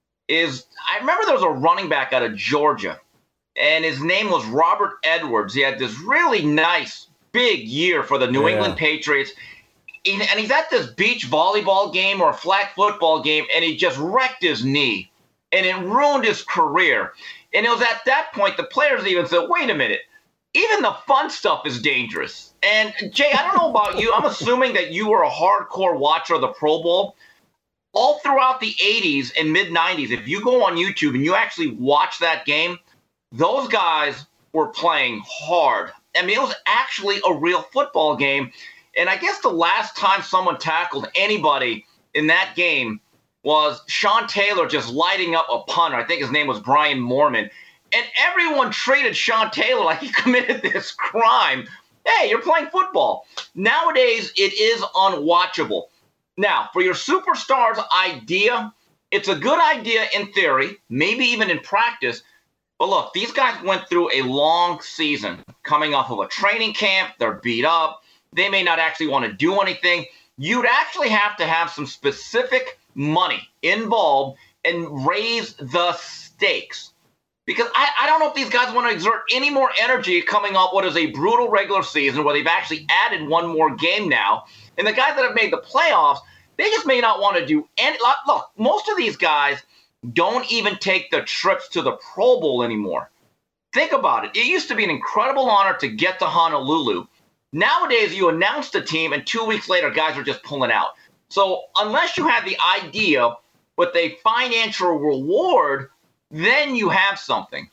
is, I remember there was a running back out of Georgia, and his name was Robert Edwards. He had this really nice big year for the New yeah. England Patriots. And he's at this beach volleyball game or a flag football game, and he just wrecked his knee. And it ruined his career. And it was at that point the players even said, wait a minute, even the fun stuff is dangerous. And, Jay, I don't know about you. I'm assuming that you were a hardcore watcher of the Pro Bowl. All throughout the eighties and mid-nineties, if you go on YouTube and you actually watch that game, those guys were playing hard. I mean, it was actually a real football game. And I guess the last time someone tackled anybody in that game was Sean Taylor just lighting up a punter. I think his name was Brian Moorman. And everyone treated Sean Taylor like he committed this crime. Hey, you're playing football. Nowadays, it is unwatchable. Now, for your Superstars idea, it's a good idea in theory, maybe even in practice. But look, these guys went through a long season coming off of a training camp. They're beat up. They may not actually want to do anything. You'd actually have to have some specific money involved and raise the stakes. Because I, I don't know if these guys want to exert any more energy coming off what is a brutal regular season where they've actually added one more game now. And the guys that have made the playoffs, they just may not want to do any. Look, most of these guys don't even take the trips to the Pro Bowl anymore. Think about it. It used to be an incredible honor to get to Honolulu. Nowadays, you announce the team, and two weeks later, guys are just pulling out. So unless you have the idea with a financial reward, then you have something.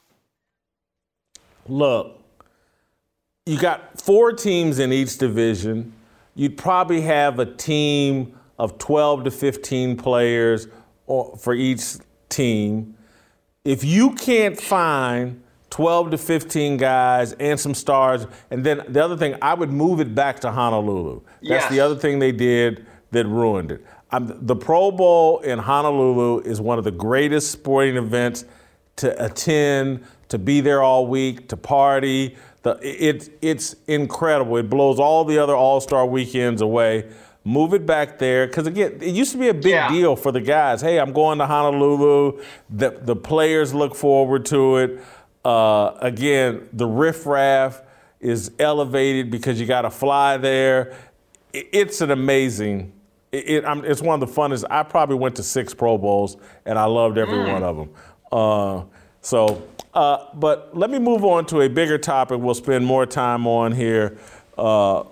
Look, you got four teams in each division. You'd probably have a team of twelve to fifteen players for each team. If you can't find twelve to fifteen guys and some stars, and then the other thing, I would move it back to Honolulu. That's yes. the other thing they did that ruined it. I'm, the Pro Bowl in Honolulu is one of the greatest sporting events to attend, to be there all week, to party. The, it, it's incredible. It blows all the other All-Star weekends away. Move it back there, because again, it used to be a big yeah. deal for the guys. Hey, I'm going to Honolulu. The, the players look forward to it. Uh, again, the riffraff is elevated because you got to fly there. It, it's an amazing. It, it, I'm, it's one of the funnest. I probably went to six Pro Bowls, and I loved every mm. one of them. Uh, so, uh, but let me move on to a bigger topic we'll spend more time on here. Uh,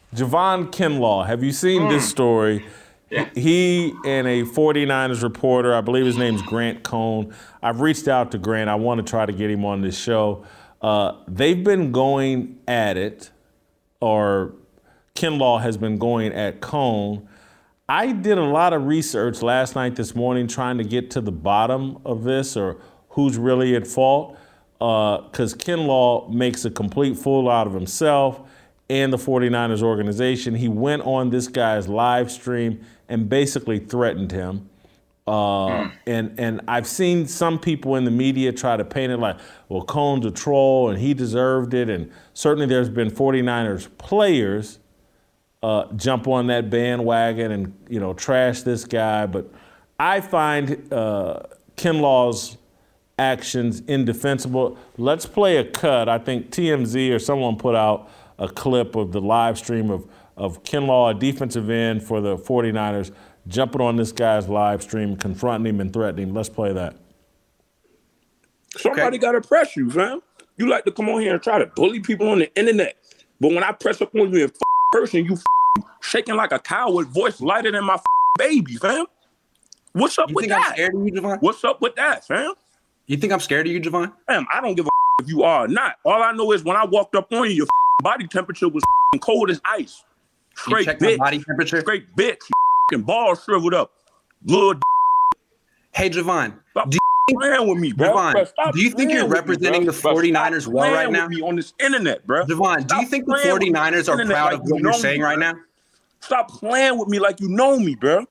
Javon Kinlaw, have you seen mm. this story? Yeah. He and a forty-niners reporter, I believe his name's Grant Cohn. I've reached out to Grant. I want to try to get him on this show. Uh, they've been going at it, or Kinlaw has been going at Cohn. I did a lot of research last night, this morning, trying to get to the bottom of this, or who's really at fault, because uh, Kinlaw makes a complete fool out of himself and the forty-niners organization. He went on this guy's live stream and basically threatened him. Uh, mm. and, and I've seen some people in the media try to paint it like, well, Cohn's a troll and he deserved it. And certainly there's been forty-niners players uh, jump on that bandwagon and, you know, trash this guy. But I find uh, Kinlaw's actions indefensible. Let's play a cut. I think T M Z or someone put out a clip of the live stream of, of Kinlaw, a defensive end for the forty-niners, jumping on this guy's live stream, confronting him and threatening him. Let's play that. Somebody okay. got to press you, fam. You like to come on here and try to bully people on the internet. But when I press up on you in person, you shaking like a cow with voice lighter than my baby, fam. What's up you with think that? I'm scared of you, Javon? What's up with that, fam? You think I'm scared of you, Javon? Fam, I don't give a if you are or not. All I know is when I walked up on you, your body temperature was cold as ice. Straight you check bitch. My body temperature? Straight bitch. Your balls shriveled up. Little Hey, Javon. Stop do you playing with me, bro. Javon, bro, do you think you're representing me, the forty-niners Stop well right now? With me on this internet, bro. Javon, Stop do you think the forty-niners are proud like of what you you're saying me, right now? Stop playing with me like you know me, bro.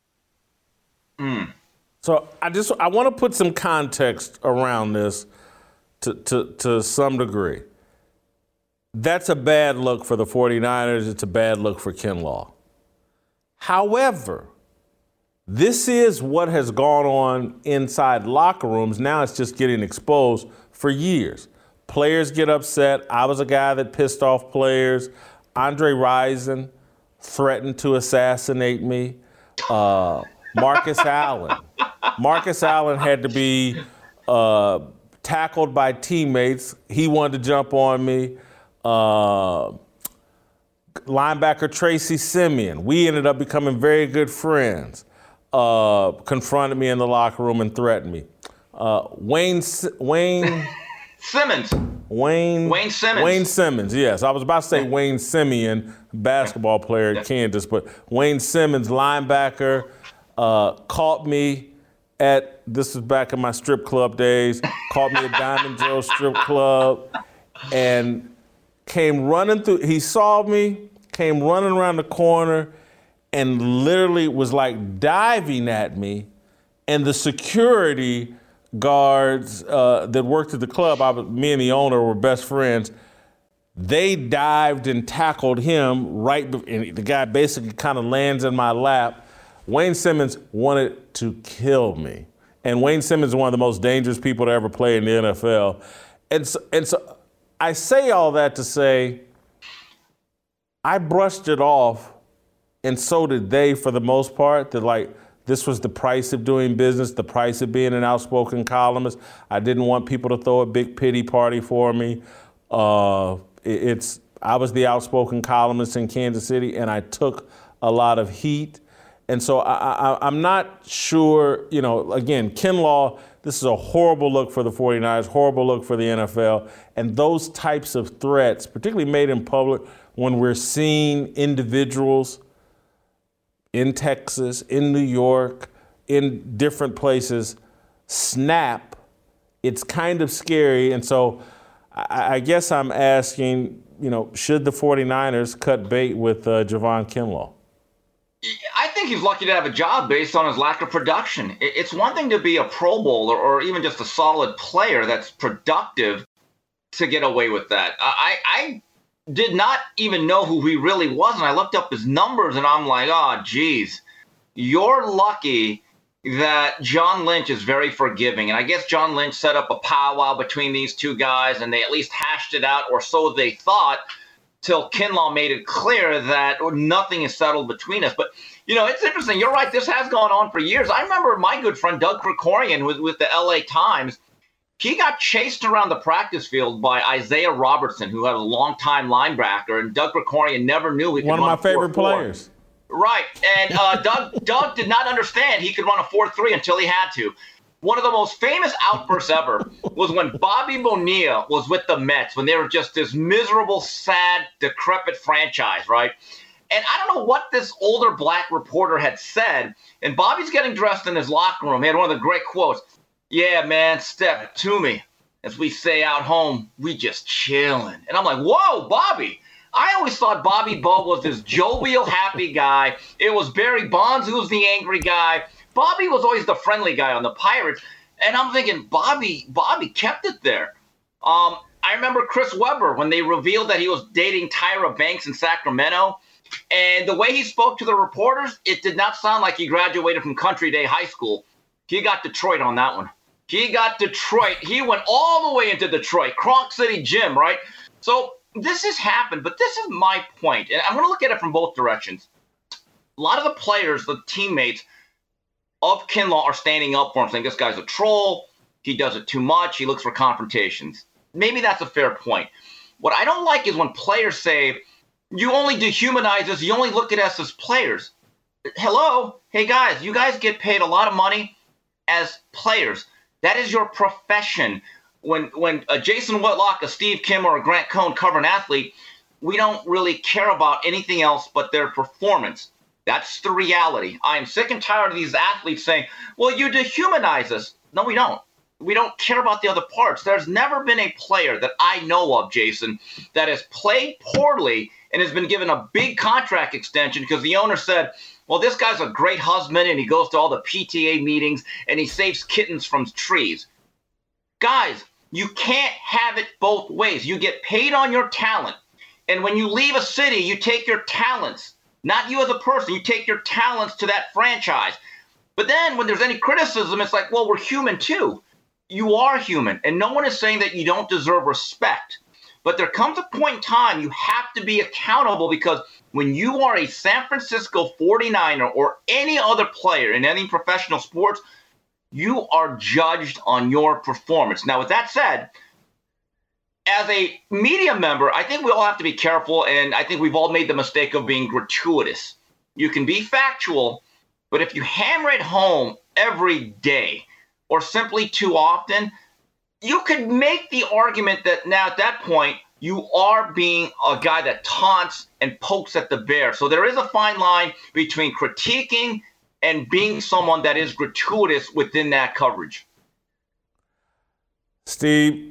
Mm. So I just I want to put some context around this to, to, to some degree. That's a bad look for the forty-niners. It's a bad look for Kinlaw. However, this is what has gone on inside locker rooms. Now it's just getting exposed for years. Players get upset. I was a guy that pissed off players. Andre Rison threatened to assassinate me. Uh, Marcus Allen. Marcus Allen had to be uh, tackled by teammates. He wanted to jump on me. Uh, linebacker Tracy Simeon. We ended up becoming very good friends. Uh, confronted me in the locker room and threatened me. Uh, Wayne Wayne Simmons. Wayne Wayne Simmons. Wayne Simmons. Yes, I was about to say Wayne Simeon, basketball player at Kansas, but Wayne Simmons, linebacker, uh, caught me at this was back in my strip club days. Caught me at Diamond Joe Strip Club, and came running through. He saw me, came running around the corner, and literally was like diving at me. And the security guards uh, that worked at the club, I was, me and the owner were best friends, they dived and tackled him right, be- and the guy basically kind of lands in my lap. Wayne Simmons wanted to kill me. And Wayne Simmons is one of the most dangerous people to ever play in the N F L. And so, and so I say all that to say, I brushed it off, and so did they for the most part, that like, this was the price of doing business, the price of being an outspoken columnist. I didn't want people to throw a big pity party for me. Uh, it, it's I was the outspoken columnist in Kansas City, and I took a lot of heat. And so I, I, I'm not sure, you know, again, Kinlaw, this is a horrible look for the forty-niners, horrible look for the N F L. And those types of threats, particularly made in public, when we're seeing individuals in Texas, in New York, in different places, snap, it's kind of scary. And so I, I guess I'm asking, you know, should the forty-niners cut bait with uh, Javon Kinlaw? I think he's lucky to have a job based on his lack of production. It's one thing to be a Pro Bowler or even just a solid player that's productive to get away with that. I, I did not even know who he really was, and I looked up his numbers, and I'm like, oh, geez, you're lucky that John Lynch is very forgiving. And I guess John Lynch set up a powwow between these two guys, and they at least hashed it out, or so they thought, till Kinlaw made it clear that nothing is settled between us. But, you know, it's interesting. You're right. This has gone on for years. I remember my good friend Doug Krikorian with, with the L A Times. He got chased around the practice field by Isaiah Robertson, who had a long-time linebacker, and Doug Krikorian never knew he could One run of my favorite four four. players. Right, and uh, Doug Doug did not understand he could run a four three until he had to. One of the most famous outbursts ever was when Bobby Bonilla was with the Mets, when they were just this miserable, sad, decrepit franchise, right? And I don't know what this older black reporter had said, and Bobby's getting dressed in his locker room. He had one of the great quotes. Yeah, man, step to me. As we say out home, we just chilling. And I'm like, whoa, Bobby. I always thought Bobby Bo was this jovial, happy guy. It was Barry Bonds who was the angry guy. Bobby was always the friendly guy on the Pirates. And I'm thinking, Bobby, Bobby kept it there. Um, I remember Chris Webber when they revealed that he was dating Tyra Banks in Sacramento. And the way he spoke to the reporters, it did not sound like he graduated from Country Day High School. He got Detroit on that one. He got Detroit. He went all the way into Detroit, Kronk City Gym, right? So this has happened, but this is my point. And I'm going to look at it from both directions. A lot of the players, the teammates of Kinlaw are standing up for him, saying this guy's a troll. He does it too much. He looks for confrontations. Maybe that's a fair point. What I don't like is when players say, you only dehumanize us. You only look at us as players. Hello? Hey, guys, you guys get paid a lot of money as players. That is your profession. When when a Jason Whitlock, a Steve Kim, or a Grant Cohn cover an athlete, we don't really care about anything else but their performance. That's the reality. I am sick and tired of these athletes saying, well, you dehumanize us. No, we don't. We don't care about the other parts. There's never been a player that I know of, Jason, that has played poorly and has been given a big contract extension because the owner said, well, this guy's a great husband and he goes to all the P T A meetings and he saves kittens from trees. Guys, you can't have it both ways. You get paid on your talent. And when you leave a city, you take your talents, not you as a person, you take your talents to that franchise. But then when there's any criticism, it's like, well, we're human too. You are human. And no one is saying that you don't deserve respect. But there comes a point in time you have to be accountable because when you are a San Francisco forty-niner or any other player in any professional sports, you are judged on your performance. Now, with that said, as a media member, I think we all have to be careful, and I think we've all made the mistake of being gratuitous. You can be factual, but if you hammer it home every day or simply too often, you could make the argument that now at that point, you are being a guy that taunts and pokes at the bear. So there is a fine line between critiquing and being someone that is gratuitous within that coverage. Steve,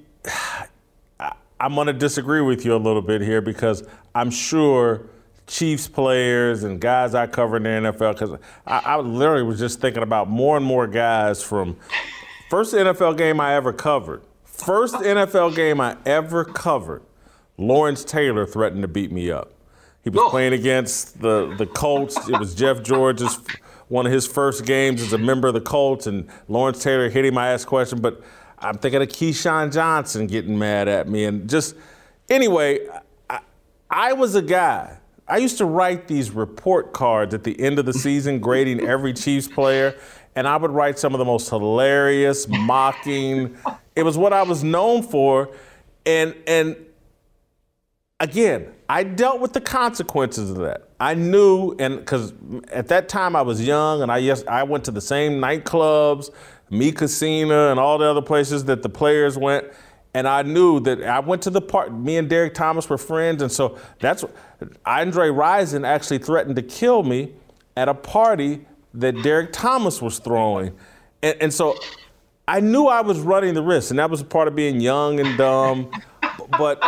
I'm going to disagree with you a little bit here because I'm sure Chiefs players and guys I cover in the N F L, because I, I literally was just thinking about more and more guys from first N F L game I ever covered. First N F L game I ever covered, Lawrence Taylor threatened to beat me up. He was oh. playing against the, the Colts. It was Jeff George's one of his first games as a member of the Colts, and Lawrence Taylor hit him. I asked a question, but I'm thinking of Keyshawn Johnson getting mad at me. And just, anyway, I, I was a guy. I used to write these report cards at the end of the season, grading every Chiefs player, and I would write some of the most hilarious, mocking. It was what I was known for. And, and again, I dealt with the consequences of that. I knew, and because at that time I was young, and I yes, I went to the same nightclubs, Mi Casino, and all the other places that the players went, and I knew that I went to the part. Me and Derek Thomas were friends, and so that's Andre Rison actually threatened to kill me at a party that Derek Thomas was throwing, and, and so I knew I was running the risk, and that was a part of being young and dumb, but.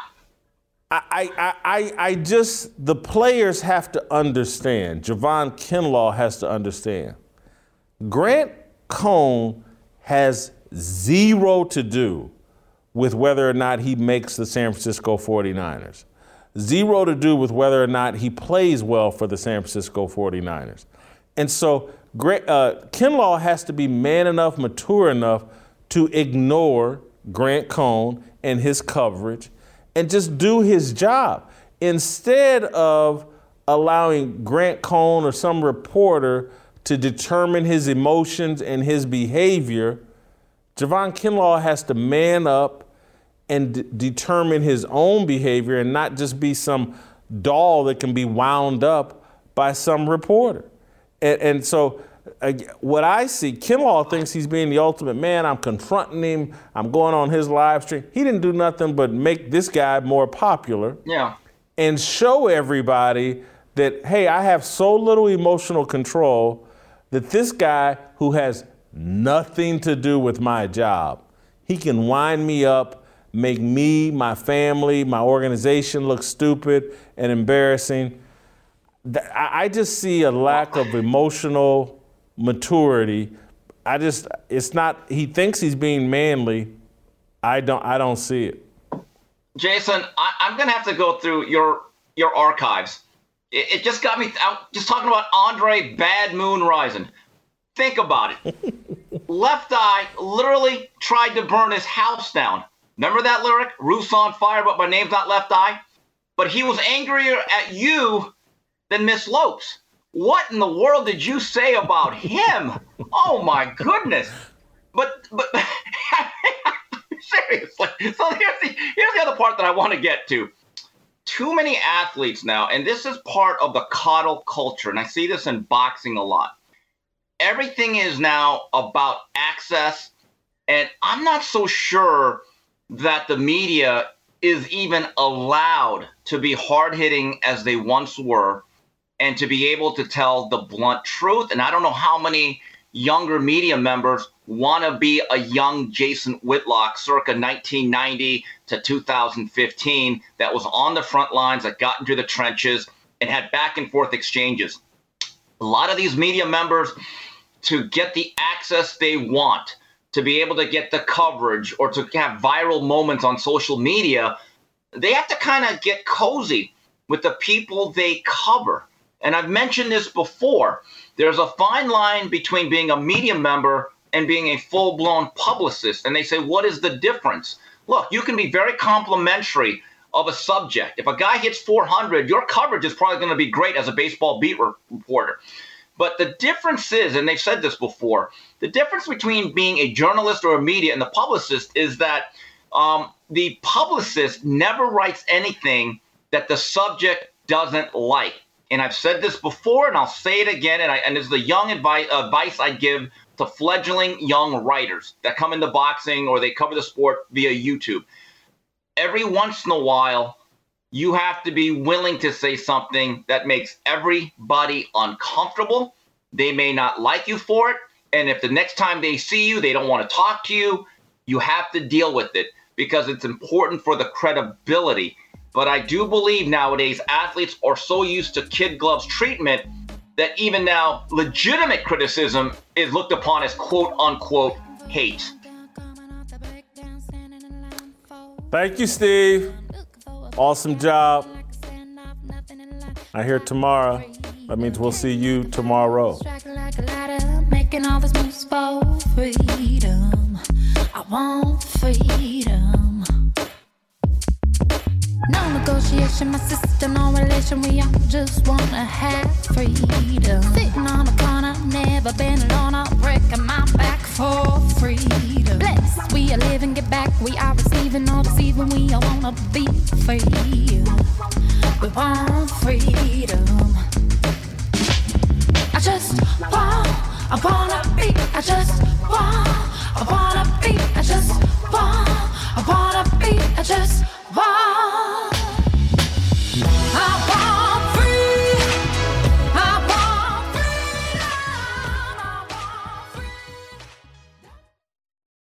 I, I, I, I just, the players have to understand, Javon Kinlaw has to understand, Grant Cohn has zero to do with whether or not he makes the San Francisco forty-niners. Zero to do with whether or not he plays well for the San Francisco forty-niners. And so uh, Kinlaw has to be man enough, mature enough to ignore Grant Cohn and his coverage and just do his job instead of allowing Grant Cohn or some reporter to determine his emotions and his behavior. Javon Kinlaw has to man up and d- determine his own behavior and not just be some doll that can be wound up by some reporter. And, and so uh, what I see, Kinlaw thinks he's being the ultimate man. I'm confronting him. I'm going on his live stream. He didn't do nothing but make this guy more popular. Yeah. And show everybody that, hey, I have so little emotional control that this guy who has nothing to do with my job, he can wind me up, make me, my family, my organization look stupid and embarrassing. I just see a lack of emotional maturity. I just, it's not, he thinks he's being manly. I don't, I don't see it. Jason, I, I'm going to have to go through your your archives. It, it just got me out just talking about Andre Bad Moon Rising. Think about it. Left Eye literally tried to burn his house down. Remember that lyric? Roof's on fire, but my name's not Left Eye? But he was angrier at you than Miss Lopes. What in the world did you say about him? Oh, my goodness. But, but... Seriously. So here's the, here's the other part that I want to get to. Too many athletes now, and this is part of the coddle culture, and I see this in boxing a lot. Everything is now about access, and I'm not so sure that the media is even allowed to be hard-hitting as they once were and to be able to tell the blunt truth. And I don't know how many younger media members want to be a young Jason Whitlock circa nineteen ninety to two thousand fifteen that was on the front lines, that got into the trenches and had back and forth exchanges. A lot of these media members, to get the access they want, to be able to get the coverage or to have viral moments on social media, they have to kind of get cozy with the people they cover. And I've mentioned this before. There's a fine line between being a media member and being a full-blown publicist. And they say, what is the difference? Look, you can be very complimentary of a subject. If a guy hits four hundred, your coverage is probably going to be great as a baseball beat reporter. But the difference is, and they've said this before, the difference between being a journalist or a media and the publicist is that um, the publicist never writes anything that the subject doesn't like. And I've said this before, and I'll say it again, and, I, and this is the young advice, advice I give to fledgling young writers that come into boxing or they cover the sport via YouTube. Every once in a while, you have to be willing to say something that makes everybody uncomfortable. They may not like you for it, and if the next time they see you, they don't want to talk to you, you have to deal with it because it's important for the credibility. But I do believe nowadays athletes are so used to kid gloves treatment that even now legitimate criticism is looked upon as quote unquote hate. Thank you, Steve. Awesome job. I hear tomorrow. That means we'll see you tomorrow. Making all this moves for freedom. I want freedom. No negotiation, my sister, no relation. We all just wanna have freedom. Sitting on the corner, never been alone. I'm breaking my back for freedom. Blessed, we are living, get back. We are receiving, all deceiving. We all wanna be free. We want freedom. I just want, I wanna be. I just want, I wanna be. I just want, I wanna be. I just want.